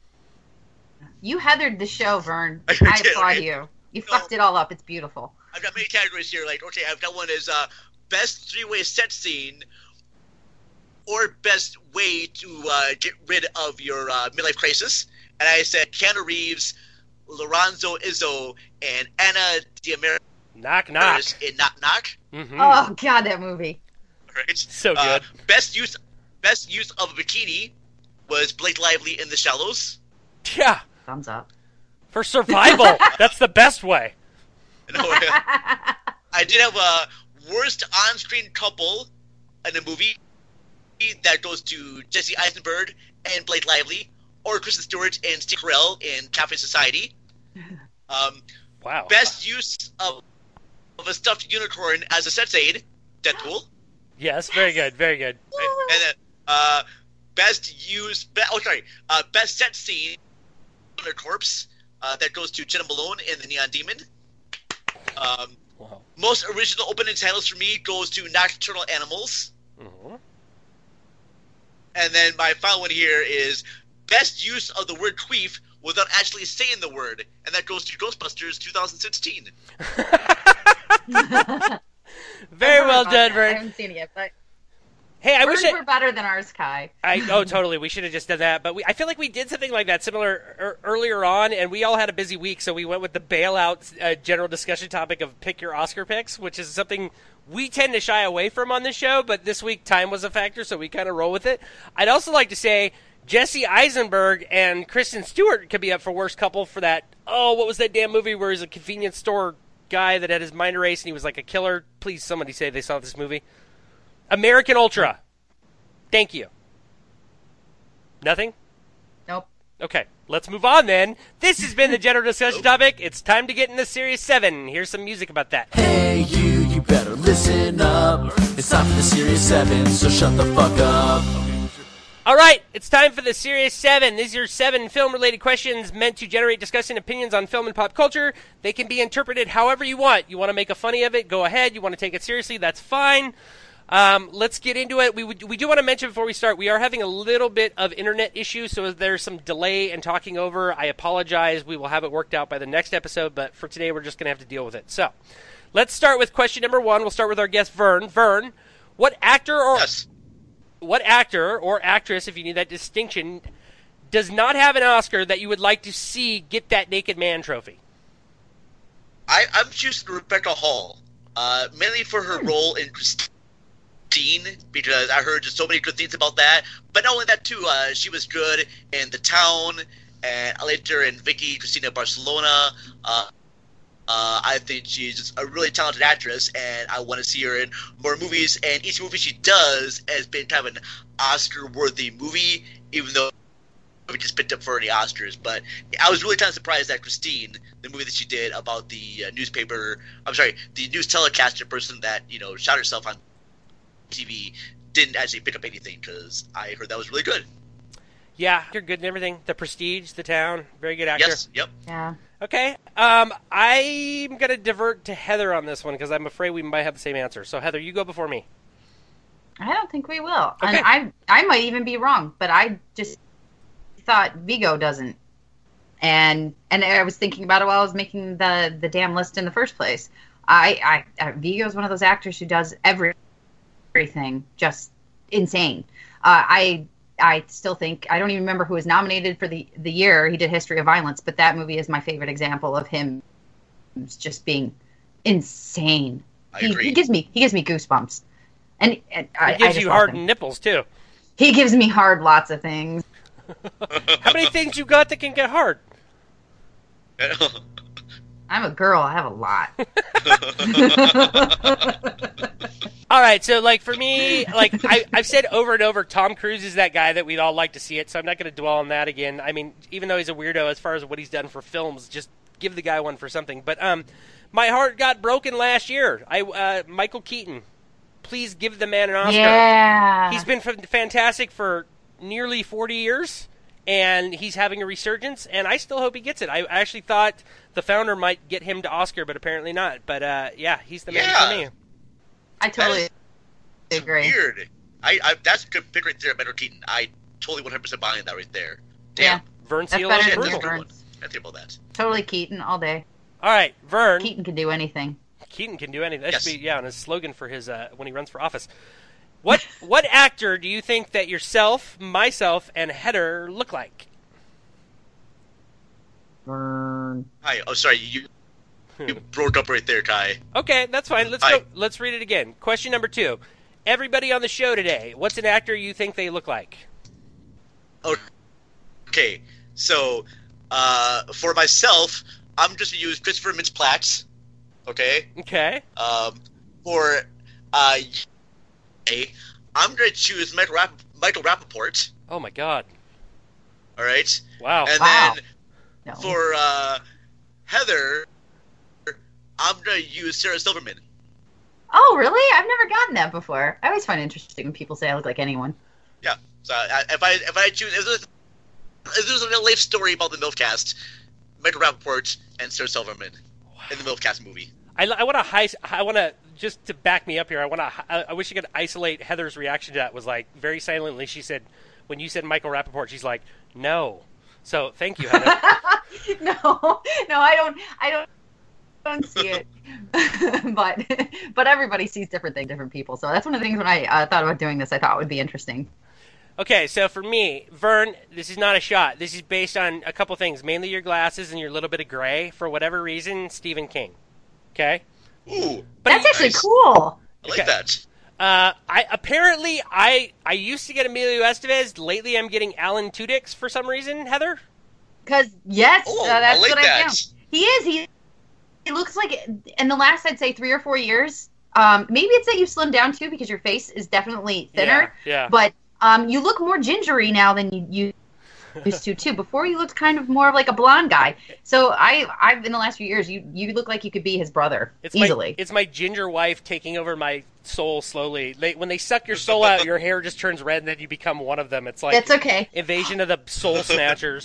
You heathered the show, Vern. I I did, applaud right? you. You No. fucked it all up. It's beautiful. I've got many categories here. Like, okay, I've got one as uh, best three-way set scene, or best way to uh, get rid of your uh, midlife crisis. And I said Keanu Reeves, Lorenzo Izzo, and Anna Diarmaris Knock knock. in Knock Knock. Mm-hmm. Oh God, that movie. Right? So Uh, good. best use, best use of a bikini was Blake Lively in The Shallows. Yeah, Thumbs up. for survival, that's the best way. No, I did have a worst on-screen couple in a movie that goes to Jesse Eisenberg and Blake Lively, or Kristen Stewart and Steve Carell in Cafe Society. Um, Wow. best use of, of a stuffed unicorn as a sex aid, Deadpool. Yes, very good, very good. Right? And then uh, best use, be, oh sorry, uh, best set scene on a corpse, uh, that goes to Jenna Malone in The Neon Demon. Um, Wow. most original opening titles for me goes to Nocturnal Animals. Mhm. And then my final one here is best use of the word queef without actually saying the word, and that goes to Ghostbusters twenty sixteen. Very I've heard well about done, that. I Vern. haven't seen it yet, but Hey, I Words wish I, were better than ours, Kai. I oh totally. We should have just done that, but we, I feel like we did something like that similar er, earlier on, and we all had a busy week, so we went with the bailout uh, general discussion topic of pick your Oscar picks, which is something we tend to shy away from on this show. But this week time was a factor, so we kind of roll with it. I'd also like to say Jesse Eisenberg and Kristen Stewart could be up for worst couple for that. Oh, what was that damn movie where he's a convenience store guy that had his mind erased and he was like a killer? Please, somebody say they saw this movie. American Ultra. Thank you. Nothing? Nope. Okay, let's move on then. This has been the general discussion topic. It's time to get into Series seven. Here's some music about that. Hey you, you better listen up. It's time for the Series seven, so shut the fuck up. All right, it's time for the Series seven. These are seven film-related questions meant to generate discussion opinions on film and pop culture. They can be interpreted however you want. You want to make a funny of it, go ahead. You want to take it seriously, that's fine. Um, let's get into it. We would, we do want to mention before we start, we are having a little bit of internet issues, so if there's some delay in talking over, I apologize. We will have it worked out by the next episode, but for today, we're just going to have to deal with it. So, let's start with question number one. We'll start with our guest, Vern. Vern, what actor or Yes. what actor or actress, if you need that distinction, does not have an Oscar that you would like to see get that Naked Man trophy? I, I'm choosing Rebecca Hall, uh, mainly for her role in Christine, because I heard just so many good things about that. But not only that, too, uh, she was good in The Town, and I liked her in Vicky Cristina Barcelona. Uh, uh, I think she's just a really talented actress, and I want to see her in more movies. And each movie she does has been kind of an Oscar-worthy movie, even though we just picked up for the Oscars. But I was really kind of surprised that Christine, the movie that she did about the uh, newspaper, I'm sorry, the news telecaster person that, you know, shot herself on T V, didn't actually pick up anything, because I heard that was really good. Yeah, you're good and everything. The Prestige, The Town, very good actor. Yes, yep. Yeah. Okay, um, I'm going to divert to Heather on this one because I'm afraid we might have the same answer. So, Heather, you go before me. I don't think we will. Okay. And I I might even be wrong, but I just thought Vigo doesn't. And and I was thinking about it while I was making the, the damn list in the first place. I, I, I Vigo's one of those actors who does every, everything just insane. Uh, I I still think, I don't even remember who was nominated for the, the year he did History of Violence, but that movie is my favorite example of him just being insane. I He, agree. he gives me he gives me goosebumps. And, and I, It gives I just you love hard him. nipples, too. He gives me hard lots of things. How many things you got that can get hard? I'm a girl. I have a lot. All right, so, like, for me, like, I, I've said over and over, Tom Cruise is that guy that we'd all like to see it, so I'm not going to dwell on that again. I mean, even though he's a weirdo as far as what he's done for films, just give the guy one for something. But um, my heart got broken last year. I uh, Michael Keaton. Please give the man an Oscar. Yeah. He's been f- fantastic for nearly forty years, and he's having a resurgence, and I still hope he gets it. I actually thought The Founder might get him to Oscar, but apparently not. But, uh, yeah, he's the man Yeah. for me. I totally That is agree. Weird. I, I that's a good pick right there, Michael Keaton. I totally one hundred percent buying that right there. Damn. Yeah. Vern That's Seal better of than approval. That's a good Vern. one. I think about that. Totally Keaton all day. All right, Vern. Keaton can do anything. Keaton can do anything. That Yes. should be, yeah, on his slogan for his uh, when he runs for office. What what actor do you think that yourself, myself, and Heather look like? Vern. Hi. Oh, sorry. You you broke up right there, Kai. Okay, that's fine. Let's Hi. go. Let's read it again. Question number two. Everybody on the show today, what's an actor you think they look like? Okay. So, uh, for myself, I'm just gonna use Christopher Mintz-Plasse. Okay. Okay. Um, for uh, I'm gonna choose Michael Rapp- Michael Rappaport. Oh my God. All right. Wow. And Wow. then No. for uh, Heather, I'm gonna use Sarah Silverman. Oh, really? I've never gotten that before. I always find it interesting when people say I look like anyone. Yeah. So I, if I if I choose if there's, if there's a life story about the MILFcast, Michael Rappaport and Sarah Silverman in the MILFcast movie. I, I want to I want to just to back me up here. I want to. I, I wish you could isolate Heather's reaction to that. Was like very silently. She said, when you said Michael Rappaport, she's like, no. So thank you, Heather. no, no, I don't. I don't. I don't see it. but but everybody sees different things, different people. So that's one of the things when I uh, thought about doing this, I thought would be interesting. Okay, so for me, Vern, this is not a shot. This is based on a couple things, mainly your glasses and your little bit of gray. For whatever reason, Stephen King. Okay? Ooh, But That's he- actually nice. cool. I like Okay. that. Uh, I apparently I I used to get Emilio Estevez. Lately, I'm getting Alan Tudyk for some reason. Heather. Because yes, Oh, uh, that's I like what I that. found. He is. He. He looks like in the last, I'd say, three or four years. Um, maybe it's that you slimmed down too, because your face is definitely thinner. Yeah. yeah. But um, you look more gingery now than you, you used to too. Before you looked kind of more of like a blonde guy. So I, I've in the last few years, you you look like you could be his brother It's easily. My, it's my ginger wife taking over my soul slowly. They, when they suck your soul out, your hair just turns red, and then you become one of them. It's like That's okay. Invasion of the Soul Snatchers.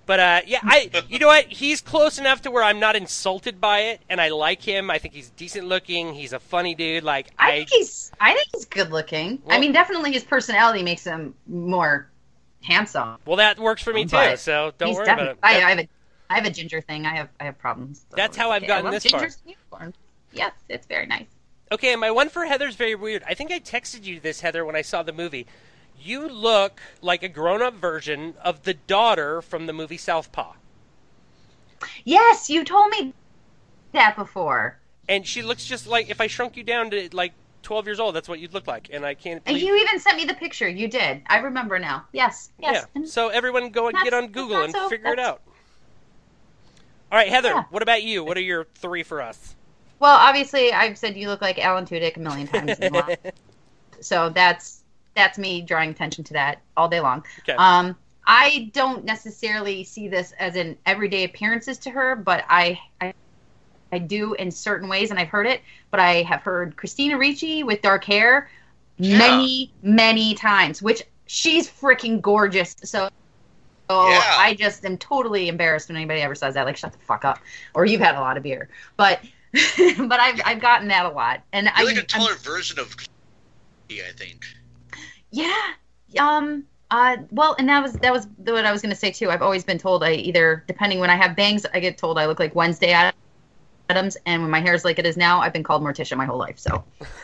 But uh, yeah, I you know what? He's close enough to where I'm not insulted by it, and I like him. I think he's decent looking. He's a funny dude. Like I, I, think he's I think he's good looking. Well- I mean, definitely his personality makes him more handsome. well, that works for me too. But So don't he's worry defi- about it. I, That- I have a I have a ginger thing. I have I have problems. so That's it's how I've okay. gotten I love this far. gingers and unicorns. Yes, it's very nice. Okay, and my one for Heather's very weird. I think I texted you this, Heather, when I saw the movie. You look like a grown-up version of the daughter from the movie Southpaw. Yes, you told me that before. And she looks just like, if I shrunk you down to like twelve years old, that's what you'd look like. And I can't And believe... you even sent me the picture. You did. I remember now. Yes. Yes. Yeah, so everyone go and That's- get on that's Google not and so- figure it that's- out. All right, Heather, Yeah. what about you? What are your three for us? Well, obviously, I've said you look like Alan Tudyk a million times. in life. So that's that's me drawing attention to that all day long. Okay. Um, I don't necessarily see this as an everyday appearances to her, but I, I I do in certain ways, and I've heard it. But I have heard Christina Ricci with dark hair Yeah. many, many times, which she's freaking gorgeous. So. So Yeah. I just am totally embarrassed when anybody ever says that. Like, shut the fuck up, or you've had a lot of beer. But, but I've I've gotten that a lot, and I You're like a I'm- taller version of I think. yeah. Um. Uh. Well, and that was that was what I was gonna say too. I've always been told I either, depending when I have bangs, I get told I look like Wednesday Addams, and when my hair is like it is now, I've been called Morticia my whole life. So,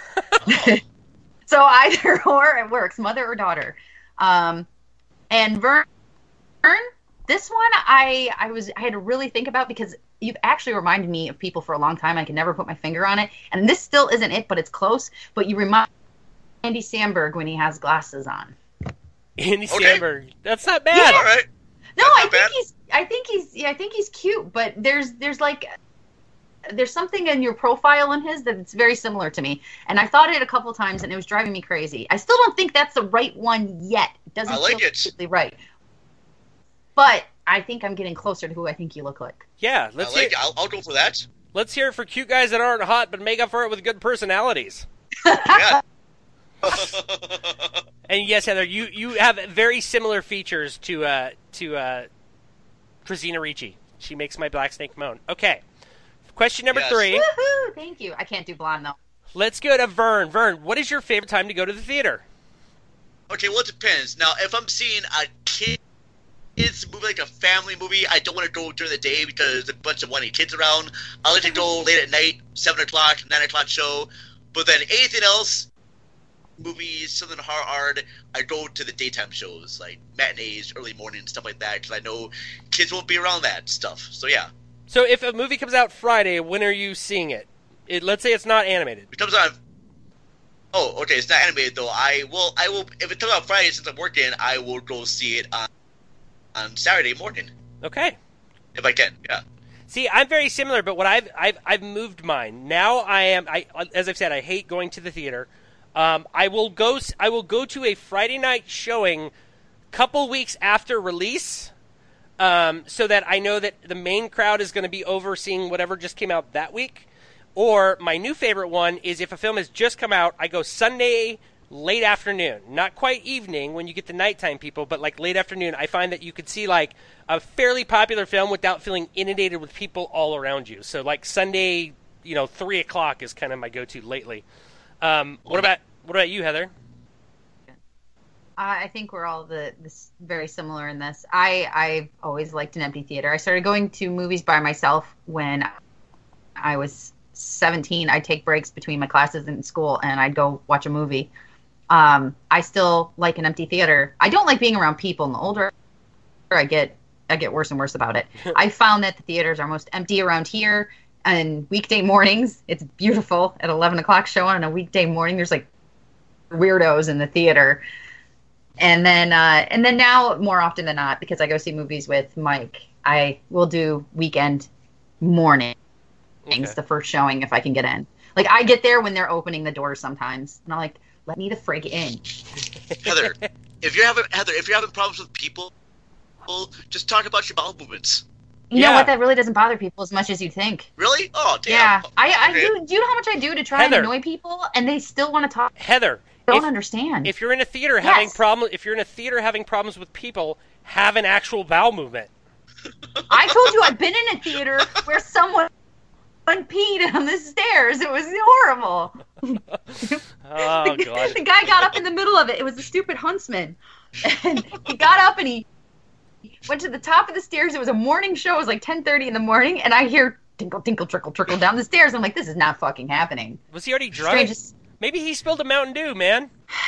so either or it works, mother or daughter. Um, and Vern, this one I I was I had to really think about because you've actually reminded me of people for a long time. I can never put my finger on it, and this still isn't it, but it's close. But you remind Andy Samberg when he has glasses on. Andy Okay. Samberg. That's not bad. All right. No, That's I not think bad. he's I think he's yeah, I think he's cute, but there's there's like there's something in your profile in his that's very similar to me. And I thought it a couple times and it was driving me crazy. I still don't think that's the right one yet. It doesn't I like feel it. completely right. But I think I'm getting closer to who I think you look like. Yeah, let's I like hear. it. I'll, I'll go for that. Let's hear it for cute guys that aren't hot but make up for it with good personalities. Yeah. And yes, Heather, you, you have very similar features to uh, to uh, Christina Ricci. She makes my black snake moan. Okay, question number Yes. three. Woohoo! Thank you. I can't do blonde though. Let's go to Vern. Vern, what is your favorite time to go to the theater? Okay, well, it depends. Now, if I'm seeing a kids movie, like a family movie, I don't want to go during the day because there's a bunch of whiny kids around. I like to go late at night, seven o'clock, nine o'clock show. But then anything else, movies, something hard, I go to the daytime shows, like matinees, early morning, stuff like that, because I know kids won't be around that stuff. So, yeah. So if a movie comes out Friday, when are you seeing it? it let's say it's not animated. It comes out. Oh, okay. It's not animated though. I will. I will. If it comes out Friday, since I'm working, I will go see it on on Saturday morning Okay. if I can. Yeah. See, I'm very similar, but what I've I've I've moved mine. Now I am I as I've said, I hate going to the theater. Um, I will go s- I will go to a Friday night showing couple weeks after release. Um, so that I know that the main crowd is going to be overseeing whatever just came out that week. Or my new favorite one is if a film has just come out, I go Sunday late afternoon, not quite evening when you get the nighttime people, but like late afternoon. I find that you could see like a fairly popular film without feeling inundated with people all around you. So like Sunday, you know, three o'clock is kind of my go-to lately. Um, what about what about you, Heather? I think we're all the this very similar in this. I I've always liked an empty theater. I started going to movies by myself when I was seventeen. I'd take breaks between my classes in school and I'd go watch a movie. Um, I still like an empty theater. I don't like being around people, and the older I get, I get worse and worse about it. I found that the theaters are most empty around here, and weekday mornings, it's beautiful at eleven o'clock show on a weekday morning. There's like weirdos in the theater. And then, uh, and then now, more often than not, because I go see movies with Mike, I will do weekend mornings, Okay. the first showing, if I can get in. Like, I get there when they're opening the doors sometimes, and I'm like, let me the frig in. Heather, if you're having Heather, if you're having problems with people, just talk about your bowel movements. You Yeah. know what? That really doesn't bother people as much as you think. Really? Oh, damn. Yeah, I, I Okay. do. Do you know how much I do to try Heather. and annoy people, and they still want to talk? Heather, They if, don't understand. if you're in a theater having Yes. problem, if you're in a theater having problems with people, have an actual bowel movement. I told you I've been in a theater where someone peed on the stairs. It was horrible. Oh, the, God. the guy got up in the middle of it. It was a stupid huntsman. And he got up and he went to the top of the stairs. It was a morning show. It was like ten thirty in the morning. And I hear tinkle, tinkle, trickle, trickle down the stairs. I'm like, this is not fucking happening. Was he already drunk? Strangest... Maybe he spilled a Mountain Dew, man.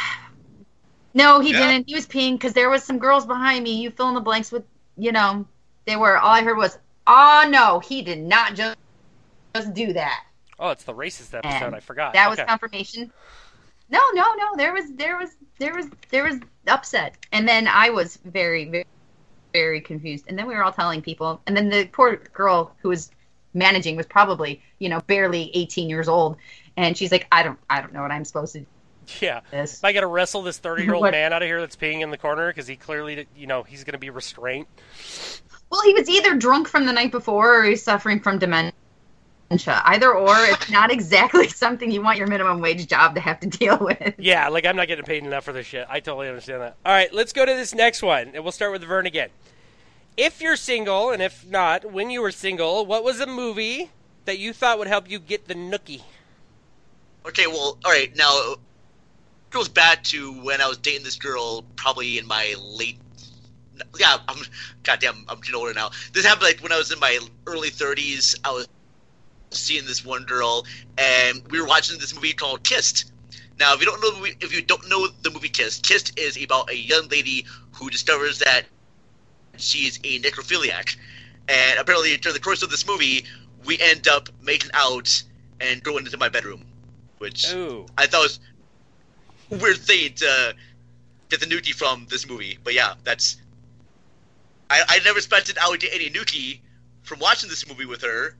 No, he Yeah. didn't. He was peeing because there was some girls behind me. You fill in the blanks with, you know, they were, all I heard was, oh, no, he did not just, just do that. Oh, it's the racist episode. And I forgot. That was Okay. confirmation. No, no, no. There was, there was, there was, there was upset, and then I was very, very, very confused. And then we were all telling people, and then the poor girl who was managing was probably, you know, barely eighteen years old, and she's like, I don't, I don't know what I'm supposed to do. Yeah. This. If I got to wrestle this thirty-year-old What- man out of here that's peeing in the corner because he clearly, you know, he's going to be restrained. Well, he was either drunk from the night before or he's suffering from dementia. Either or, it's not exactly something you want your minimum wage job to have to deal with. Yeah, like I'm not getting paid enough for this shit. I totally understand that. All right, let's go to this next one, and we'll start with Vern again. If you're single, and if not, when you were single, what was a movie that you thought would help you get the nookie? Okay, well, all right. Now, it goes back to when I was dating this girl, probably in my late. Yeah, I'm. Goddamn, I'm getting older now. This happened like when I was in my early thirties. I was seeing this one girl, and we were watching this movie called Kissed. Now, if you don't know, the movie, if you don't know the movie Kissed, Kissed is about a young lady who discovers that she's a necrophiliac, and apparently during the course of this movie, we end up making out and going into my bedroom, which Ooh. I thought was a weird thing to get the nookie from this movie. But yeah, that's I, I never expected I would get any nookie from watching this movie with her,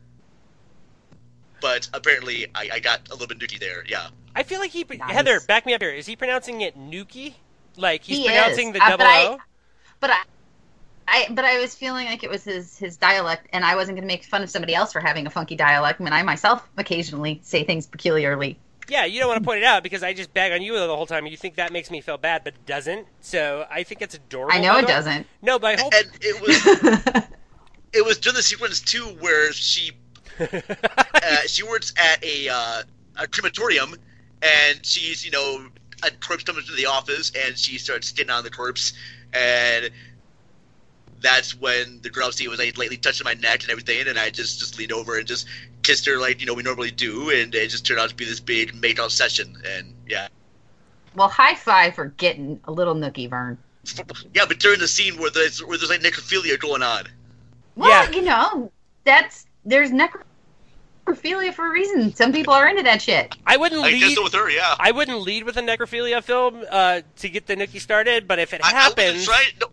but apparently I, I got a little bit nookie there. Yeah. I feel like he... Nice. Heather, back me up here. Is he pronouncing it nookie? Like, he's He pronouncing is. the Uh, double but I- O? But I, I, but I was feeling like it was his his dialect, and I wasn't going to make fun of somebody else for having a funky dialect. I mean, I myself occasionally say things peculiarly. Yeah, you don't want to point it out because I just bag on you the whole time and you think that makes me feel bad, but it doesn't. So I think it's adorable. I know by it the way. doesn't. No, but I hope... And it was it was during the sequence too where she uh, she works at a uh, a crematorium, and she's, you know, a corpse comes into the office and she starts getting on the corpse, and that's when the girl obviously was like lightly touching my neck and everything, and I just just leaned over and just kissed her like, you know, we normally do, and it just turned out to be this big make out session, and yeah. Well, high five for getting a little nookie, Vern. Yeah, but during the scene where there's where there's like necrophilia going on. Well, Yeah. you know, that's there's necrophilia for a reason. Some people are into that shit. I wouldn't I guess lead... so with her, yeah. I wouldn't lead with a necrophilia film uh, to get the nookie started, but if it I, I wasn't happens... trying- no,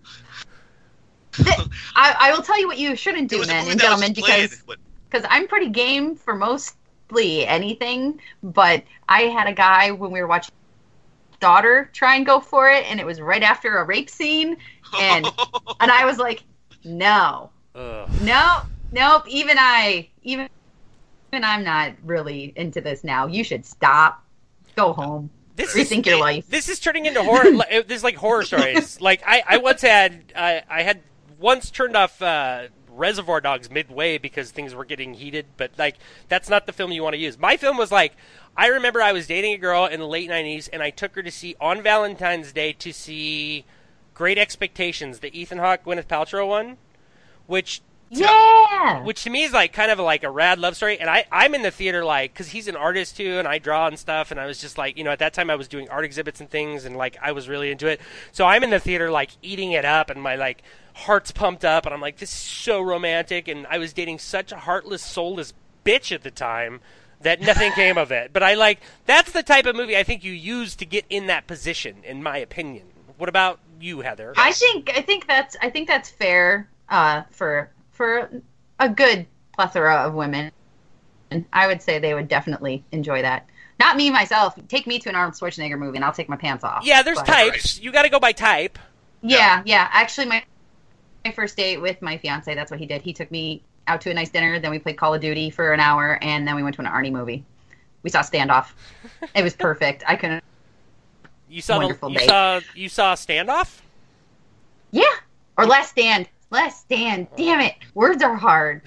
Th- I, I will tell you what you shouldn't it do, was a men movie and that was gentlemen, played, because but- because I'm pretty game for mostly anything. But I had a guy when we were watching Daughter try and go for it, and it was right after a rape scene, and and I was like, no, Ugh. no, nope. Even I, even even I'm not really into this now. You should stop. Go home. This Rethink is, your life. This is turning into horror. Like, this is like horror stories. Like I, I once had, I, I had once turned off uh, Reservoir Dogs midway because things were getting heated. But like, that's not the film you want to use. My film was like, I remember I was dating a girl in the late nineties, and I took her to see on Valentine's Day to see Great Expectations, the Ethan Hawke Gwyneth Paltrow one, which. Yeah. Which to me is like kind of like a rad love story, and I I'm in the theater like because he's an artist too, and I draw and stuff, and I was just like, you know, at that time I was doing art exhibits and things, and like I was really into it, so I'm in the theater like eating it up, and my like heart's pumped up, and I'm like, this is so romantic, and I was dating such a heartless, soulless bitch at the time that nothing came of it, but I like that's the type of movie I think you use to get in that position, in my opinion. What about you, Heather? I think I think that's I think that's fair uh, for for a good plethora of women. And I would say they would definitely enjoy that. Not me myself. Take me to an Arnold Schwarzenegger movie and I'll take my pants off. Yeah, there's But- types. You got to go by type. Yeah, yeah. Actually, my my first date with my fiance, that's what he did. He took me out to a nice dinner. Then we played Call of Duty for an hour, and then we went to an Arnie movie. We saw Standoff. It was perfect. I couldn't. You saw the, Wonderful you date. saw you saw Standoff. Yeah, or Last Stand. Last Stand. Damn it. Words are hard.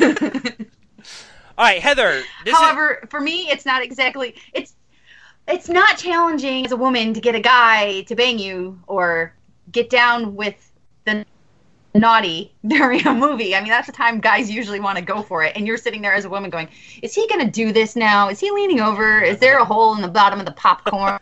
All right, Heather. This However, for me, it's not exactly. It's it's not challenging as a woman to get a guy to bang you or get down with the naughty during a movie. I mean, that's the time guys usually want to go for it. And you're sitting there as a woman going, is he going to do this now? Is he leaning over? Is there a hole in the bottom of the popcorn?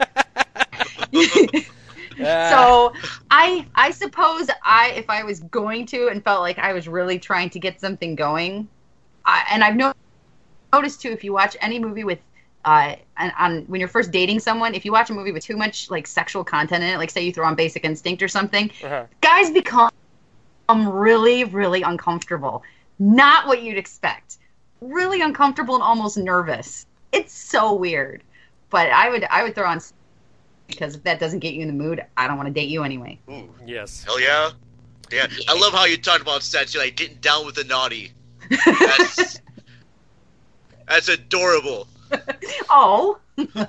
Uh, So I I suppose I if I was going to and felt like I was really trying to get something going, I, and I've no, noticed too if you watch any movie with uh on, on when you're first dating someone, if you watch a movie with too much like sexual content in it, like say you throw on Basic Instinct or something, uh-huh. guys become really really uncomfortable. Not what you'd expect. Really uncomfortable and almost nervous. It's so weird. But I would I would throw on. Because if that doesn't get you in the mood, I don't want to date you anyway. Ooh, Yes. hell yeah. yeah. I love how you talked about sex. You're like getting down with the naughty. That's, that's adorable. Oh. All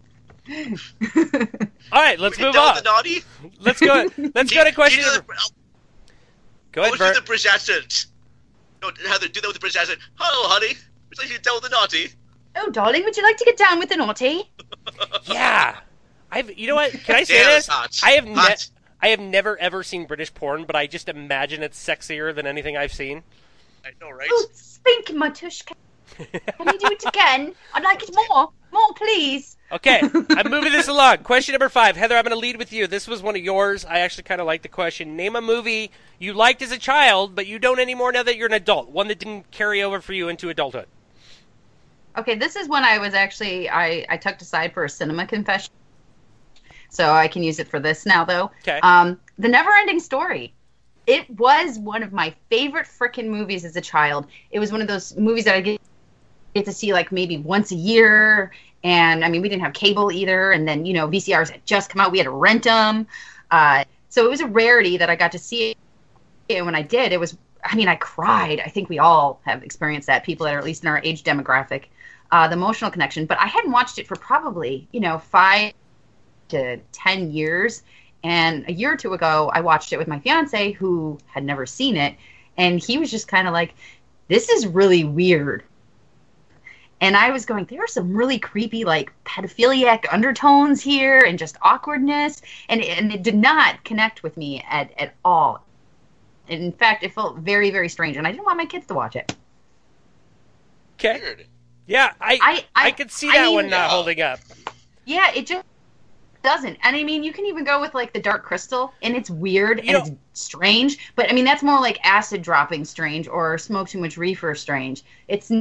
right, let's Get move down on. with the naughty? Let's go. Let's go to question Can you number. do the- Go What ahead, was Bert. the British accent? No, Heather, do that with the British accent. Hello, honey. Would you like to get down with the naughty? Oh, darling, would you like to get down with the naughty? Yeah. I've. You know what? Can I say Damn, this? it's hot. I have. Ne- Hot. I have never ever seen British porn, but I just imagine it's sexier than anything I've seen. I know, right? Oh, spink, Matushka. Can you do it again? I'd like it more. More, please. Okay, I'm moving this along. Question number five. Heather, I'm going to lead with you. This was one of yours. I actually kind of like the question. Name a movie you liked as a child, but you don't anymore now that you're an adult. One that didn't carry over for you into adulthood. Okay, this is when I was actually, I, I tucked aside for a cinema confession. So I can use it for this now, though. Okay. Um, The Neverending Story. It was one of my favorite frickin' movies as a child. It was one of those movies that I get, get to see like maybe once a year. And I mean, we didn't have cable either. And then, you know, V C Rs had just come out. We had to rent them. Uh, so it was a rarity that I got to see it. And when I did, it was, I mean, I cried. I think we all have experienced that, people that are at least in our age demographic, uh, the emotional connection. But I hadn't watched it for probably, you know, five to ten years. And a year or two ago, I watched it with my fiance who had never seen it. And he was just kind of like, this is really weird. And I was going, there are some really creepy, like, pedophiliac undertones here and just awkwardness. And, and it did not connect with me at, at all. And in fact, it felt very, very strange. And I didn't want my kids to watch it. Okay. Weird. Yeah, I I, I- I- could see I that mean- one not Yeah. holding up. Yeah, it just doesn't. And I mean, you can even go with, like, the Dark Crystal. And it's weird You and know- it's strange. But, I mean, that's more like acid dropping strange or smoke too much reefer strange. It's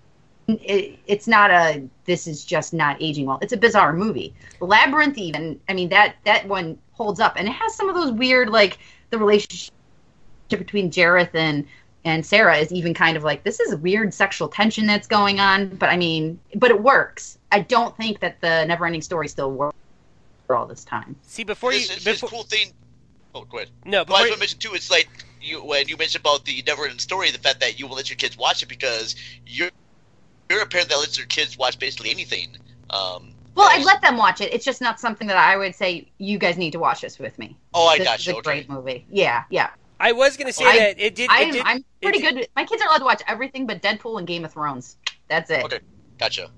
it, it's not a, this is just not aging well. It's a bizarre movie. Labyrinth even, I mean, that, that one holds up. And it has some of those weird, like, the relationship between Jareth and, and Sarah is even kind of like, this is weird sexual tension that's going on. But, I mean, but it works. I don't think that the Neverending Story still works for all this time. See, before you... It's, it's this Before, cool thing. Oh, go ahead. no, Well, I before was you, going to mention, too, it's like you when you mentioned about the Neverending Story, the fact that you will let your kids watch it because you're, you're a parent that lets your kids watch basically anything. Um, Well, that I'd is- let them watch it. It's just not something that I would say, you guys need to watch this with me. Oh, I This got is you. a Okay. great movie. Yeah, yeah. I was going to say I- that it did... It I'm, did I'm pretty it did- good. My kids are allowed to watch everything but Deadpool and Game of Thrones. That's it. Okay. Gotcha.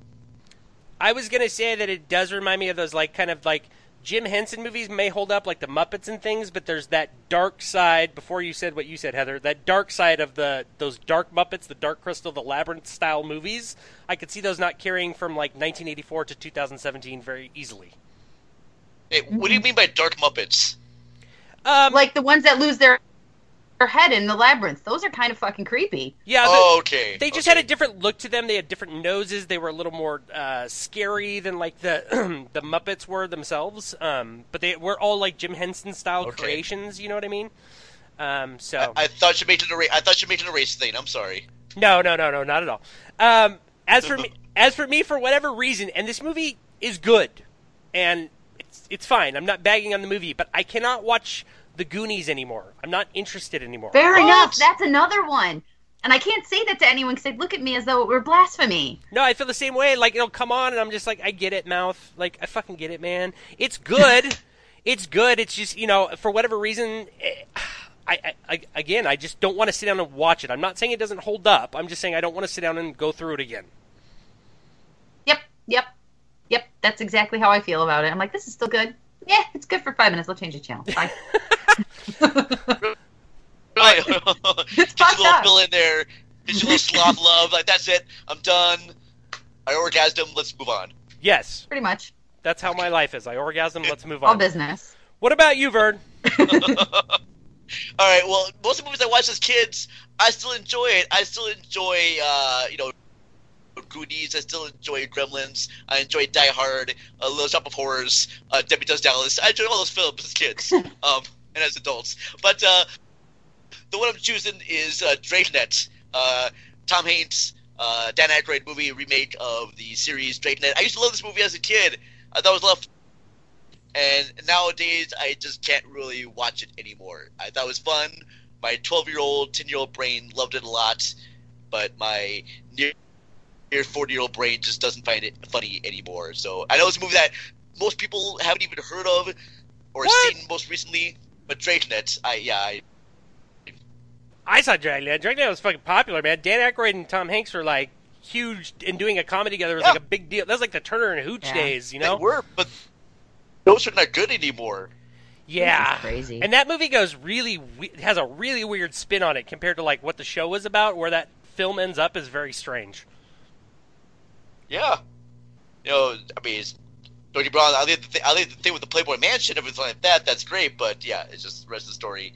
I was going to say that it does remind me of those, like, kind of, like, Jim Henson movies may hold up, like the Muppets and things, but there's that dark side, before you said what you said, Heather, that dark side of the those dark Muppets, the Dark Crystal, the Labyrinth-style movies. I could see those not carrying from, like, nineteen eighty-four to two thousand seventeen very easily. Hey, what do you mean by Dark Muppets? Um, Like the ones that lose their, their head in the labyrinth. Those are kind of fucking creepy. yeah, the, Oh, okay. They just okay. had a different look to them. They had different noses. They were a little more uh, scary than like the the Muppets were themselves. Um, but they were all like Jim Henson style Okay. creations. You know what I mean? Um, so I thought you made it a race. I thought you made it a race thing. I'm sorry. no, no, no, no, not at all. Um, as for me, as for me, for whatever reason, and this movie is good, and it's it's fine. I'm not bagging on the movie, but I cannot watch The Goonies anymore. I'm not interested anymore. Fair What? enough. That's another one. And I can't say that to anyone because they'd look at me as though it were blasphemy. No, I feel the same way. Like, it'll come on, and I'm just like, I get it, mouth. Like, I fucking get it, man. It's good. It's good. It's just, you know, for whatever reason, eh, I, I, I, again. I just don't want to sit down and watch it. I'm not saying it doesn't hold up. I'm just saying I don't want to sit down and go through it again. Yep, yep, yep. That's exactly how I feel about it. I'm like, this is still good. Yeah, it's good for five minutes. I'll change the channel. Bye. Right. It's Get your fucked little up. fill in there. Get your little slob love. Like, that's it. I'm done. I orgasmed. Let's move on. Yes, Pretty much. that's how my life is. I orgasm. Let's move All on. business. What about you, Vern? All right. Well, most of the movies I watched as kids, I still enjoy it. I still enjoy, uh, you know, Goonies. I still enjoy Gremlins. I enjoy Die Hard, uh, Little Shop of Horrors, uh, Debbie Does Dallas. I enjoy all those films as kids, um, and as adults. But uh, the one I'm choosing is uh, Dragnet. Uh, Tom Hanks, uh, Dan Aykroyd movie remake of the series Dragnet. I used to love this movie as a kid. I thought it was a lot of fun. And nowadays, I just can't really watch it anymore. I thought it was fun. My twelve-year-old, ten-year-old brain loved it a lot, but my near near forty-year-old brain just doesn't find it funny anymore. So I know it's a movie that most people haven't even heard of or What? seen most recently, but Dragnet, I yeah, I, I saw Dragnet. Dragnet was fucking popular, man. Dan Aykroyd and Tom Hanks were like huge, and doing a comedy together was Yeah. like a big deal. That was like the Turner and Hooch Yeah. days, you they know? were, but those are not good anymore. Yeah, This is crazy. And that movie goes really we- has a really weird spin on it compared to like what the show was about. Where that film ends up is very strange. Yeah, you know, I mean, it's, don't get me wrong. I leave the, th- I leave the thing with the Playboy Mansion, everything like that. That's great, but yeah, it's just the rest of the story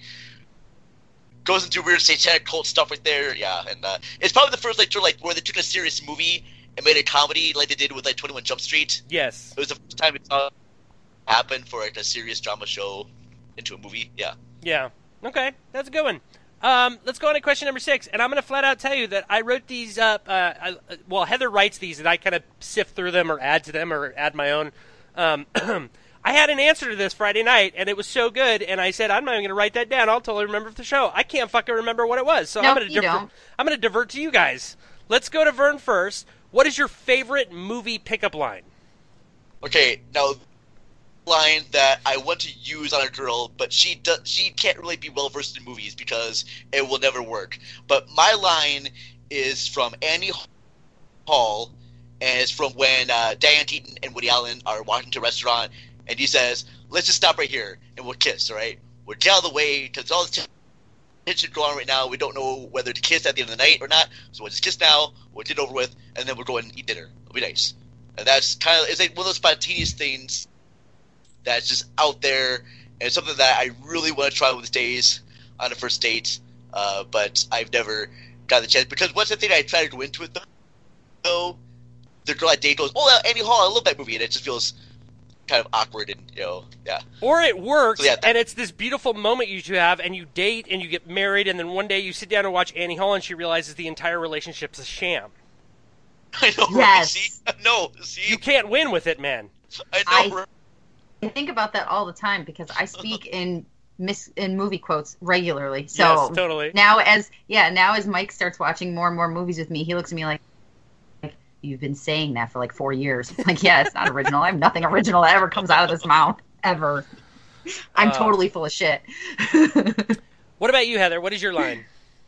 goes into weird satanic cult stuff right there. Yeah, and uh, it's probably the first like sort of, like where they took a serious movie and made a comedy like they did with like twenty-one Jump Street. Yes. It was the first time it saw happen for like a serious drama show into a movie. Yeah. Yeah. Okay, that's a good one. Um, let's go on to question number six, and I'm going to flat out tell you that I wrote these up. Uh, I, well, Heather writes these, and I kind of sift through them or add to them or add my own. Um, I had an answer to this Friday night, and it was so good, and I said, I'm not even going to write that down. I'll totally remember for the show. I can't fucking remember what it was, so No, I'm going to you divert. don't. I'm going to divert to you guys. Let's go to Vern first. What is your favorite movie pickup line? Okay, now line that I want to use on a girl, but she does she can't really be well versed in movies because it will never work. But my line is from Annie Hall, and it's from when uh, Diane Keaton and Woody Allen are walking to a restaurant, and he says, "Let's just stop right here and we'll kiss, all right? We'll get out of the way because all this tension going on right now. We don't know whether to kiss at the end of the night or not, so we'll just kiss now. We'll get it over with, and then we'll go and eat dinner. It'll be nice." And that's kind of it's like one of those spontaneous things that's just out there, and it's something that I really want to try with days on a first date, uh, but I've never got the chance. Because once I think I try to go into it, though, the girl I date goes, "Oh, Annie Hall, I love that movie," and it just feels kind of awkward, and, you know, yeah. Or it works, So, yeah, that- and it's this beautiful moment you two have, and you date, and you get married, and then one day you sit down and watch Annie Hall, and she realizes the entire relationship's a sham. I know, right? Yes. See? No, see? You can't win with it, man. I I- know, right? I think about that all the time because I speak in mis- in movie quotes regularly. So Yes, totally. now as yeah, now as Mike starts watching more and more movies with me, he looks at me like, like you've been saying that for like four years. I'm like, yeah, it's not original. I have nothing original that ever comes out of this mouth ever. I'm Uh, totally full of shit. What about you, Heather? What is your line?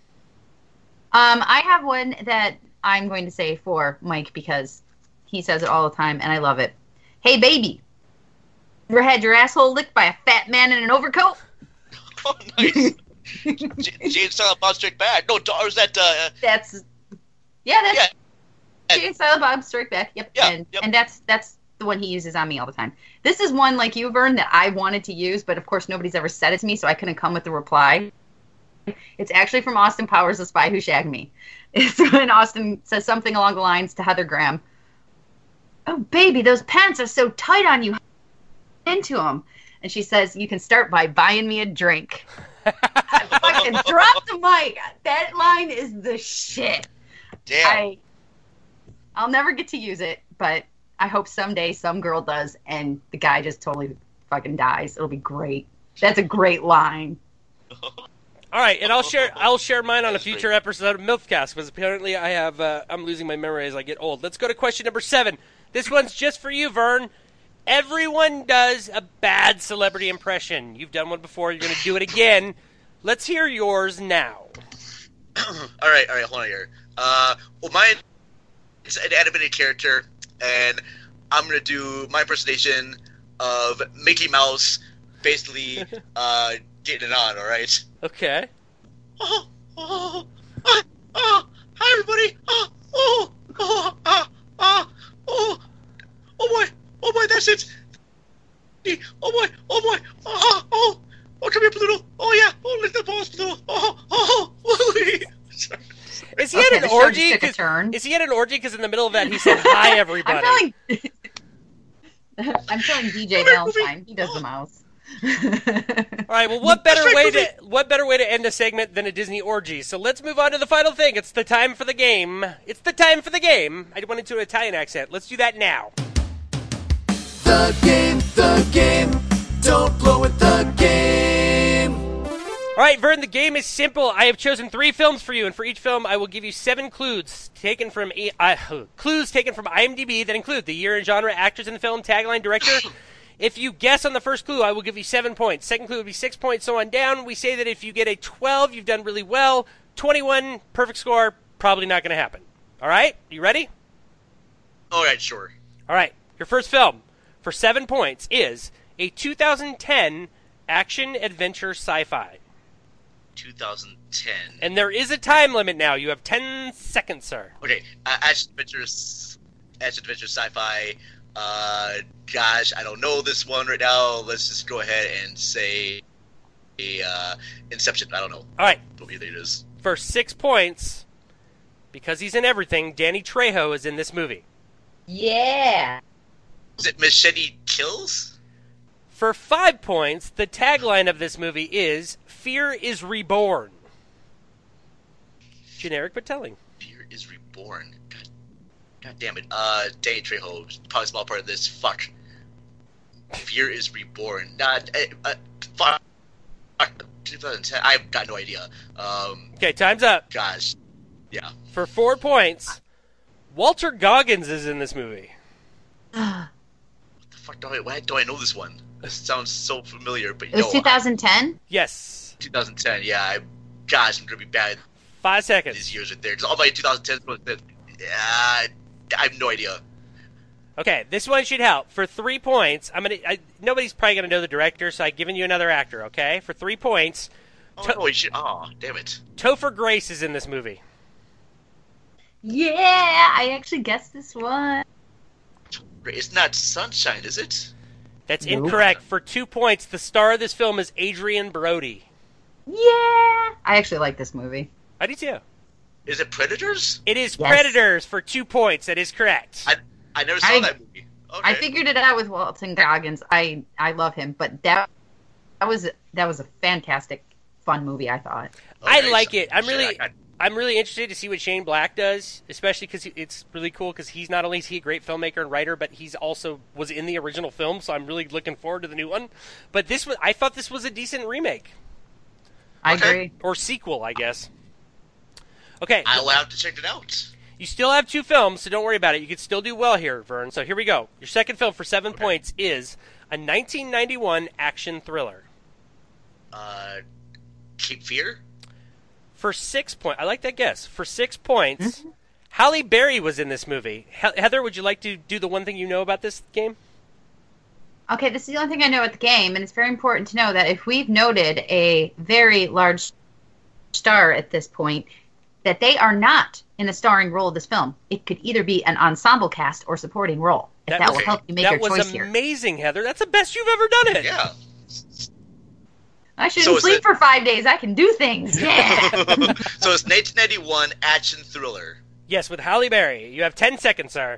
Um, I have one that I'm going to say for Mike because he says it all the time and I love it. Hey, baby, ever had your asshole licked by a fat man in an overcoat? Oh, nice. J- Jane Silent Bob Strike Back. No, or is that, uh, That's yeah, that's yeah. Jay and Silent Bob Strike Back. Yep, Yeah, and yep. and that's that's the one he uses on me all the time. This is one like you, Vern, that I wanted to use, but of course nobody's ever said it to me, so I couldn't come with the reply. It's actually from Austin Powers, The Spy Who Shagged Me. It's when Austin says something along the lines to Heather Graham. Oh, baby, those pants are so tight on you. Into them. And she says, you can start by buying me a drink. I fucking dropped the mic. That line is the shit. Damn. I, I'll never get to use it, but I hope someday some girl does, and the guy just totally fucking dies. It'll be great. That's a great line. All right, and I'll share I'll share mine on a That's future great. episode of MILFcast because apparently I have uh, I'm losing my memory as I get old. Let's go to question number seven. This one's just for you, Vern. Everyone does a bad celebrity impression. You've done one before. You're going to do it again. Let's hear yours now. all right, all right, hold on here. Uh, well, mine is an animated character, and I'm gonna do my impersonation of Mickey Mouse, basically uh, getting it on. All right. Okay. Oh, oh, oh, oh, hi everybody. Oh, oh, oh, oh, oh, oh, oh boy, oh boy, that's it. Oh boy, oh boy, oh, oh, oh, come here, Pluto. Oh yeah, oh, lick the balls, Pluto. Oh, oh, oh. Is he Okay, at the an show orgy? just took a 'Cause- turn. Is he at an orgy? Because in the middle of that, he said, "Hi, everybody." I'm feeling. I'm feeling D J Valentine. He does the mouse. All right. Well, what better way to what better way to end a segment than a Disney orgy? So let's move on to the final thing. It's the time for the game. It's the time for the game. I went into an Italian accent. Let's do that now. The game, the game, don't blow it, the game. All right, Vern, the game is simple. I have chosen three films for you, and for each film, I will give you seven clues taken from e- uh, clues taken from IMDb that include the year and genre, actors in the film, tagline, director. If you guess on the first clue, I will give you seven points. Second clue would be six points, so on down. We say that if you get a twelve, you've done really well. twenty-one, perfect score, probably not going to happen. All right, you ready? All right, sure. All right, your first film for seven points is a two thousand ten action-adventure sci-fi. twenty ten. And there is a time limit now. You have ten seconds, sir. Okay, uh, action adventures, action adventure sci-fi. Uh, gosh, I don't know this one right now. Let's just go ahead and say, a uh, Inception. I don't know. All right, What movie it is? for six points, because he's in everything, Danny Trejo is in this movie. Yeah. Is it Machete Kills? For five points, the tagline of this movie is "Fear is Reborn." Generic but telling. Fear is Reborn. God, God damn it. Uh, Danny Trejo, probably a small part of this. Fuck. Fear is Reborn. Not. Uh, uh, fuck. Fuck. twenty ten. I've got no idea. Um, Okay, time's up. gosh. Yeah. For four points, Walter Goggins is in this movie. What the fuck do I? Why do I know this one? This sounds so familiar, but It was no. twenty ten. Yes. twenty ten. Yeah. I, gosh, I'm gonna be bad Five these seconds. years right there. Because all my twenty ten. Yeah. I have no idea. Okay, this one should help. For three points, I'm gonna. I, nobody's probably gonna know the director, so I've given you another actor. Okay, for three points, Oh To- no, you should. Oh, damn it. Topher Grace is in this movie. Yeah, I actually guessed this one. It's not Sunshine, is it? That's Nope. incorrect. For two points, the star of this film is Adrian Brody. Yeah. I actually like this movie. I do too. Is it Predators? It is Yes. Predators for two points. That is correct. I I never saw I- that movie. Okay. I figured it out with Walton Goggins. I I love him, but that that was that was a fantastic, fun movie. I thought. I Okay, like so- it. I'm shit, really, I- I- I'm really interested to see what Shane Black does, especially because it's really cool. Because he's not only is he a great filmmaker and writer, but he's also was in the original film. So I'm really looking forward to the new one. But this was, I thought this was a decent remake I Okay. agree. or sequel, I guess. Okay, I'll have to check it out. you still have two films, so don't worry about it. You can still do well here, Vern. So here we go. Your second film for seven Okay. points is a nineteen ninety-one action thriller. Uh, Cape Fear? For six points, I like that guess. For six points, Halle Berry was in this movie. He- Heather, would you like to do the one thing you know about this game? Okay, this is the only thing I know about the game, and it's very important to know that if we've noted a very large star at this point, that they are not in the starring role of this film. It could either be an ensemble cast or supporting role. If That that, was- will help you make that your was choice here. amazing, Heather. That's the best you've ever done it. Yeah. I shouldn't So is sleep it- for five days. I can do things. Yeah. So it's nineteen ninety-one action thriller. Yes, with Halle Berry. You have ten seconds, sir.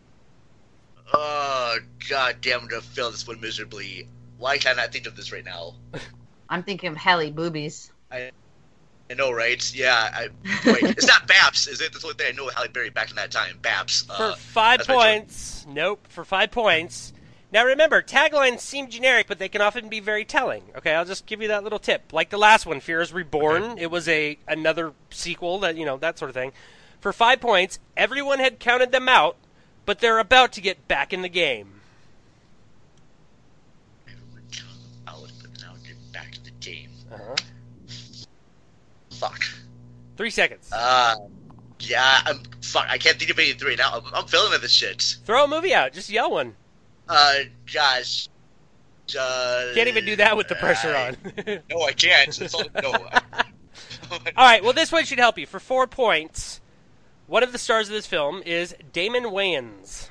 Oh, god damn, I'm gonna fail this one miserably. Why can't I think of this right now? I'm thinking of Halle Boobies. I know, right? Yeah, I, wait, it's not Babs, is it? That's the only thing I know of Halle Berry back in that time. Babs. For Uh, five that's my choice. points. Nope, for five points. Now remember, taglines seem generic, but they can often be very telling. Okay, I'll just give you that little tip. Like the last one, Fear is Reborn. Okay. It was a another sequel, that you know, that sort of thing. For five points, everyone had counted them out, but they're about to get back in the game. Everyone count them out, but now get back to the game. Uh-huh. Fuck. Three seconds. Uh, yeah, I'm fuck. I can't think of anything right now. I'm, I'm failing at this shit. Throw a movie out. Just yell one. Uh, gosh. Uh, Can't even do that with the pressure I- on. No, I can't. It's all, no. All right, well, this one should help you. For four points, one of the stars of this film is Damon Wayans.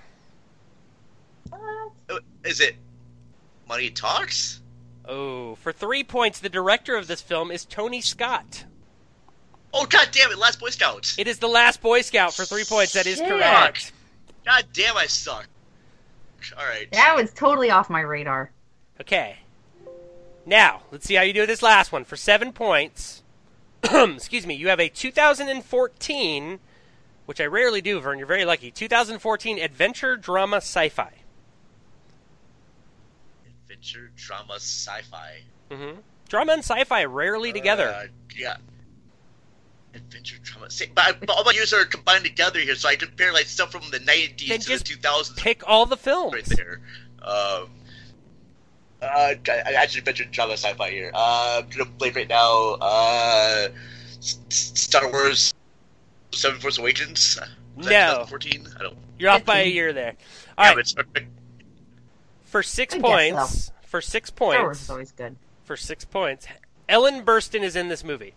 Is it Money Talks? Oh, for three points, the director of this film is Tony Scott. Oh, god damn it, Last Boy Scout. It is The Last Boy Scout for three points. That is Shit. correct. God damn, I suck. Alright. That was totally off my radar. Okay. Now, let's see how you do with this last one. For seven points, excuse me, you have a two thousand fourteen, which I rarely do, Vern, you're very lucky, two thousand fourteen adventure drama sci-fi. Adventure, drama, sci-fi. Mm-hmm. Drama and sci-fi rarely together. Uh, yeah. Adventure, drama. See, but, I, but all my years are combined together here, so I compare like stuff from the nineties Then to just the two thousands Pick all the films. right there. Um, uh, I, I actually adventure, drama, sci-fi here. Uh, I'm gonna play right now. Uh, S- S- Star Wars, Seven Force Awakens. Was that No. twenty fourteen? I don't. You're off by a year there. All Yeah, right, but it's- for six I guess points, for six Star Wars points, is always good. for six points, Ellen Burstyn is in this movie.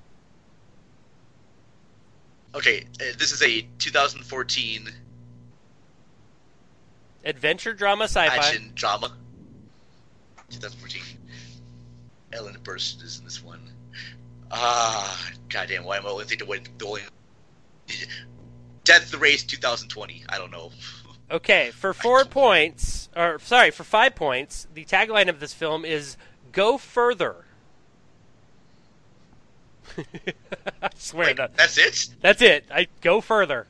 Okay, uh, this is a two thousand fourteen Adventure drama sci-fi. action drama. twenty fourteen. Ellen Burstyn is in this one. Ah, goddamn! Why am I only thinking what the only Death Race twenty twenty? I don't know. Okay, for four points, or sorry, for five points, the tagline of this film is "Go Further." I swear Like, that that's it. that's it. I go further.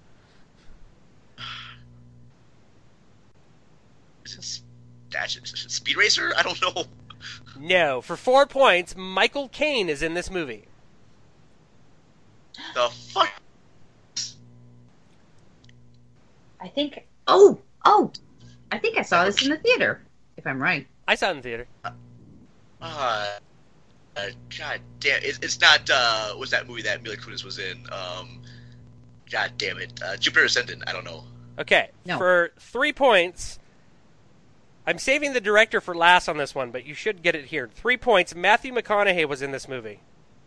Is it Dash- is it Speed Racer? I don't know. No, for four points, Michael Caine is in this movie. The fuck? I think. Oh, oh! I think I saw this in the theater. If I'm right. I saw it in the theater. Uh, uh, God damn! It, it's not. Uh, was that movie that Mila Kunis was in? Um, God damn it! Uh, Jupiter Ascendant. I don't know. Okay, No. for three points, I'm saving the director for last on this one, but you should get it here. Three points, Matthew McConaughey was in this movie.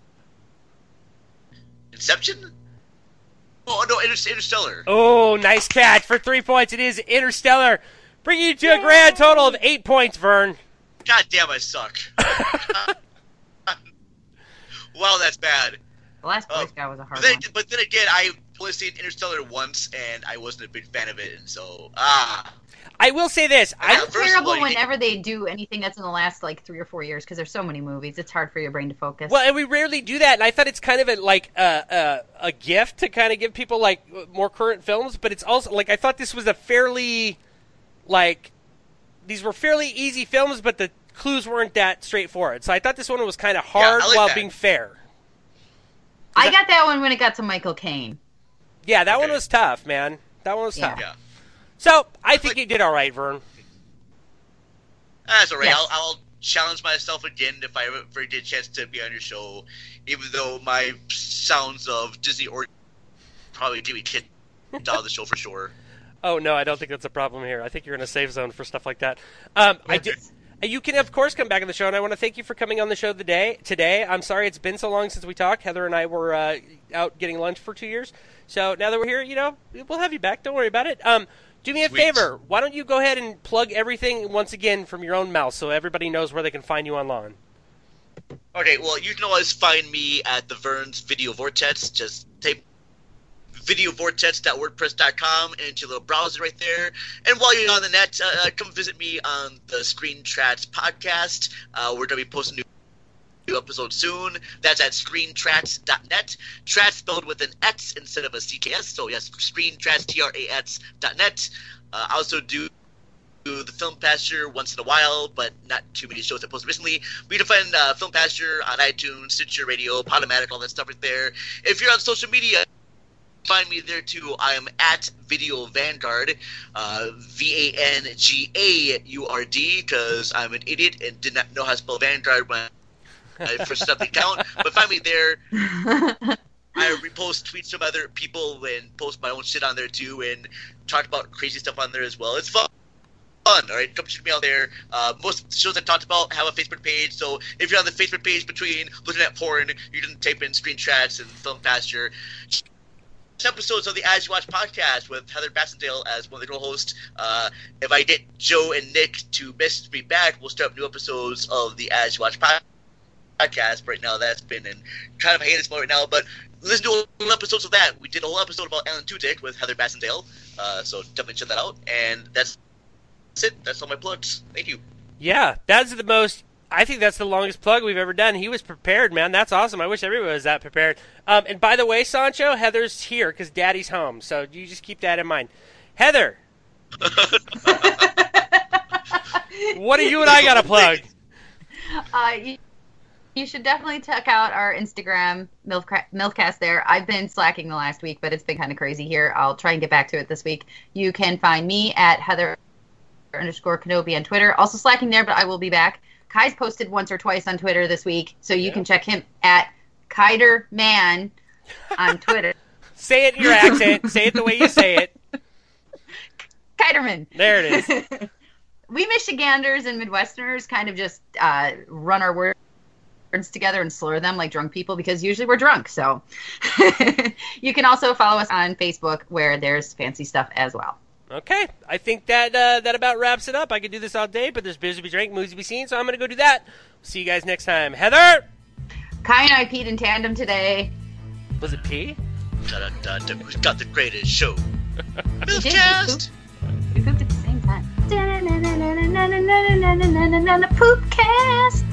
Inception? Oh no, Inter- Interstellar. Oh, nice catch. For three points, it is Interstellar. Bringing you to a grand total of eight points, Vern. God damn, I suck. Wow, that's bad. The Last Boy Um, Scout was a hard But then, one. but then again, I only seen Interstellar once, and I wasn't a big fan of it, and so ah. I will say this. I, Yeah, It's first of terrible all, you- whenever they do anything that's in the last like three or four years because there's so many movies. It's hard for your brain to focus. well, and we rarely do that, and I thought it's kind of a, like a, a, a gift to kind of give people like more current films, but it's also like I thought this was a fairly like these were fairly easy films, but the clues weren't that straightforward. So I thought this one was kind of hard I like while that. being fair. I got that one when it got to Michael Caine. Yeah, that one Okay. was tough, man. That one was Yeah. tough. Yeah. So I think you did all right, Vern. That's alright. Yes. I'll, I'll challenge myself again if I ever get a chance to be on your show, even though my sounds of Disney or probably Jimmy Kidd out of the show for sure. Oh no, I don't think that's a problem here. I think you're in a safe zone for stuff like that. Um, I did. You can of course come back on the show, and I want to thank you for coming on the show today. Today, I'm sorry it's been so long since we talked. Heather and I were uh, out getting lunch for two years, so now that we're here, you know, we'll have you back. Don't worry about it. Um, do me a Sweet. favor. Why don't you go ahead and plug everything once again from your own mouth, so everybody knows where they can find you online. Okay, well, you can always find me at the Vern's Video Vortex. Just type video vortex dot wordpress dot com into your little browser right there. And while you're on the net, uh, come visit me on the Screen Trats podcast. Uh, we're going to be posting new new episode soon. That's at screen trats dot net. Trats spelled with an X instead of a C K S. So yes, screentrats, T R A T S dot net. Uh, I also do do the Film Pasture once in a while, but not too many shows I posted recently. We can find uh, Film Pasture on iTunes, Stitcher Radio, Podomatic, all that stuff right there. If you're on social media, find me there too. I am at Video Vanguard, uh, V A N G A U R D, because I'm an idiot and did not know how to spell Vanguard when uh, for stuff to count. But find me there. I repost tweets from other people and post my own shit on there too, and talk about crazy stuff on there as well. It's fun. Fun, all right? Come shoot me out there. Uh, most of the shows I talked about have a Facebook page, so if you're on the Facebook page between looking at porn, you can type in Screen Tracks and Film Past your episodes of the As You Watch podcast with Heather Bassendale as one of the co-hosts. Uh, if I get Joe and Nick to message me back, we'll start up new episodes of the As You Watch podcast. Right now, that's been in kind of a hiatus mode right now, but listen to all episodes of that. We did a whole episode about Alan Tudyk with Heather Bassendale, uh, so definitely check that out. And that's That's it. That's all my plugs. Thank you. Yeah, that's the most. I think that's the longest plug we've ever done. He was prepared, man. That's awesome. I wish everyone was that prepared. Um, and by the way, Sancho, Heather's here because Daddy's home, so you just keep that in mind. Heather, what do you and I got to plug? Uh, you, you should definitely check out our Instagram, Milf, Milfcast there. I've been slacking the last week, but it's been kind of crazy here. I'll try and get back to it this week. You can find me at Heather underscore Kenobi on Twitter. Also slacking there, but I will be back. Kai's posted once or twice on Twitter this week, so you yeah. can check him at Kiderman on Twitter. Say it in your accent. Say it the way you say it. Kiderman. There it is. We Michiganders and Midwesterners kind of just uh, run our words together and slur them like drunk people because usually we're drunk. So you can also follow us on Facebook where there's fancy stuff as well. Okay, I think that uh, that about wraps it up. I could do this all day, but there's beers to be drank, movies to be seen, so I'm going to go do that. See you guys next time. Heather! Kai and I peed in tandem today. Was it pee? Da-da-da-da, who's got the greatest show? Milfcast! We pooped at the same time. Poopcast!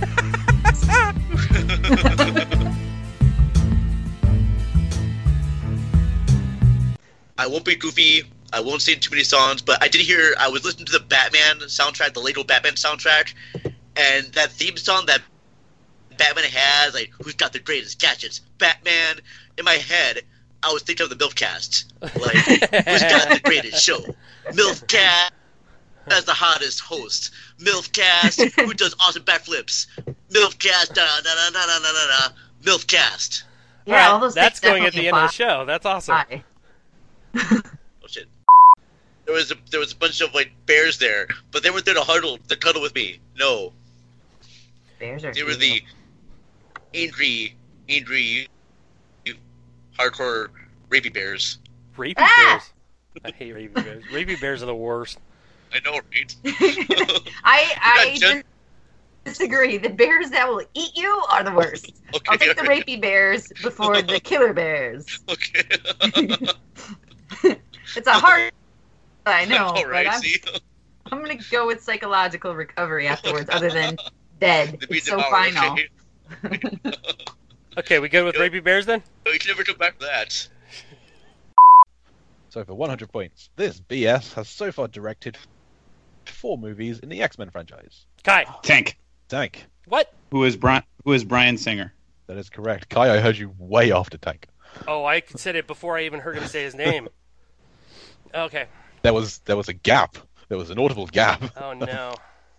I won't be goofy. I won't sing too many songs, but I did hear, I was listening to the Batman soundtrack, the Lego Batman soundtrack, and that theme song that Batman has, like, who's got the greatest gadgets? Batman. In my head, I was thinking of the Milfcast. Like, who's got the greatest show? Milfcast as the hottest host. Milfcast, who does awesome backflips. Milfcast, da da da da da da da. Milfcast. Yeah, all right, all those that's things going at the end of the show. That's awesome. Bye. Oh shit. There was a there was a bunch of like bears there, but they weren't there to huddle to cuddle with me. No. Bears are They were the angry, angry, hardcore rapey bears. Rapey Ah! bears? I hate rapey bears. Rapey bears are the worst. I know, right? I I Jen- disagree. The bears that will eat you are the worst. Okay, I'll take the alright. rapey bears before the killer bears. Okay. It's a hard. I know, All right, but I'm, see? I'm gonna go with psychological recovery afterwards, other than dead. They beat It's so them out, final. okay? Okay, we good with rapey bears then? No, you can never come back to that. So for one hundred points, this B S has so far directed four movies in the X-Men franchise. Kai. Tank. Tank. What? Who is Brian? Who is Brian Singer? That is correct. Kai, I heard you way after Tank. Oh, I said it before I even heard him say his name. Okay. There was there was a gap. There was an audible gap. Oh, no.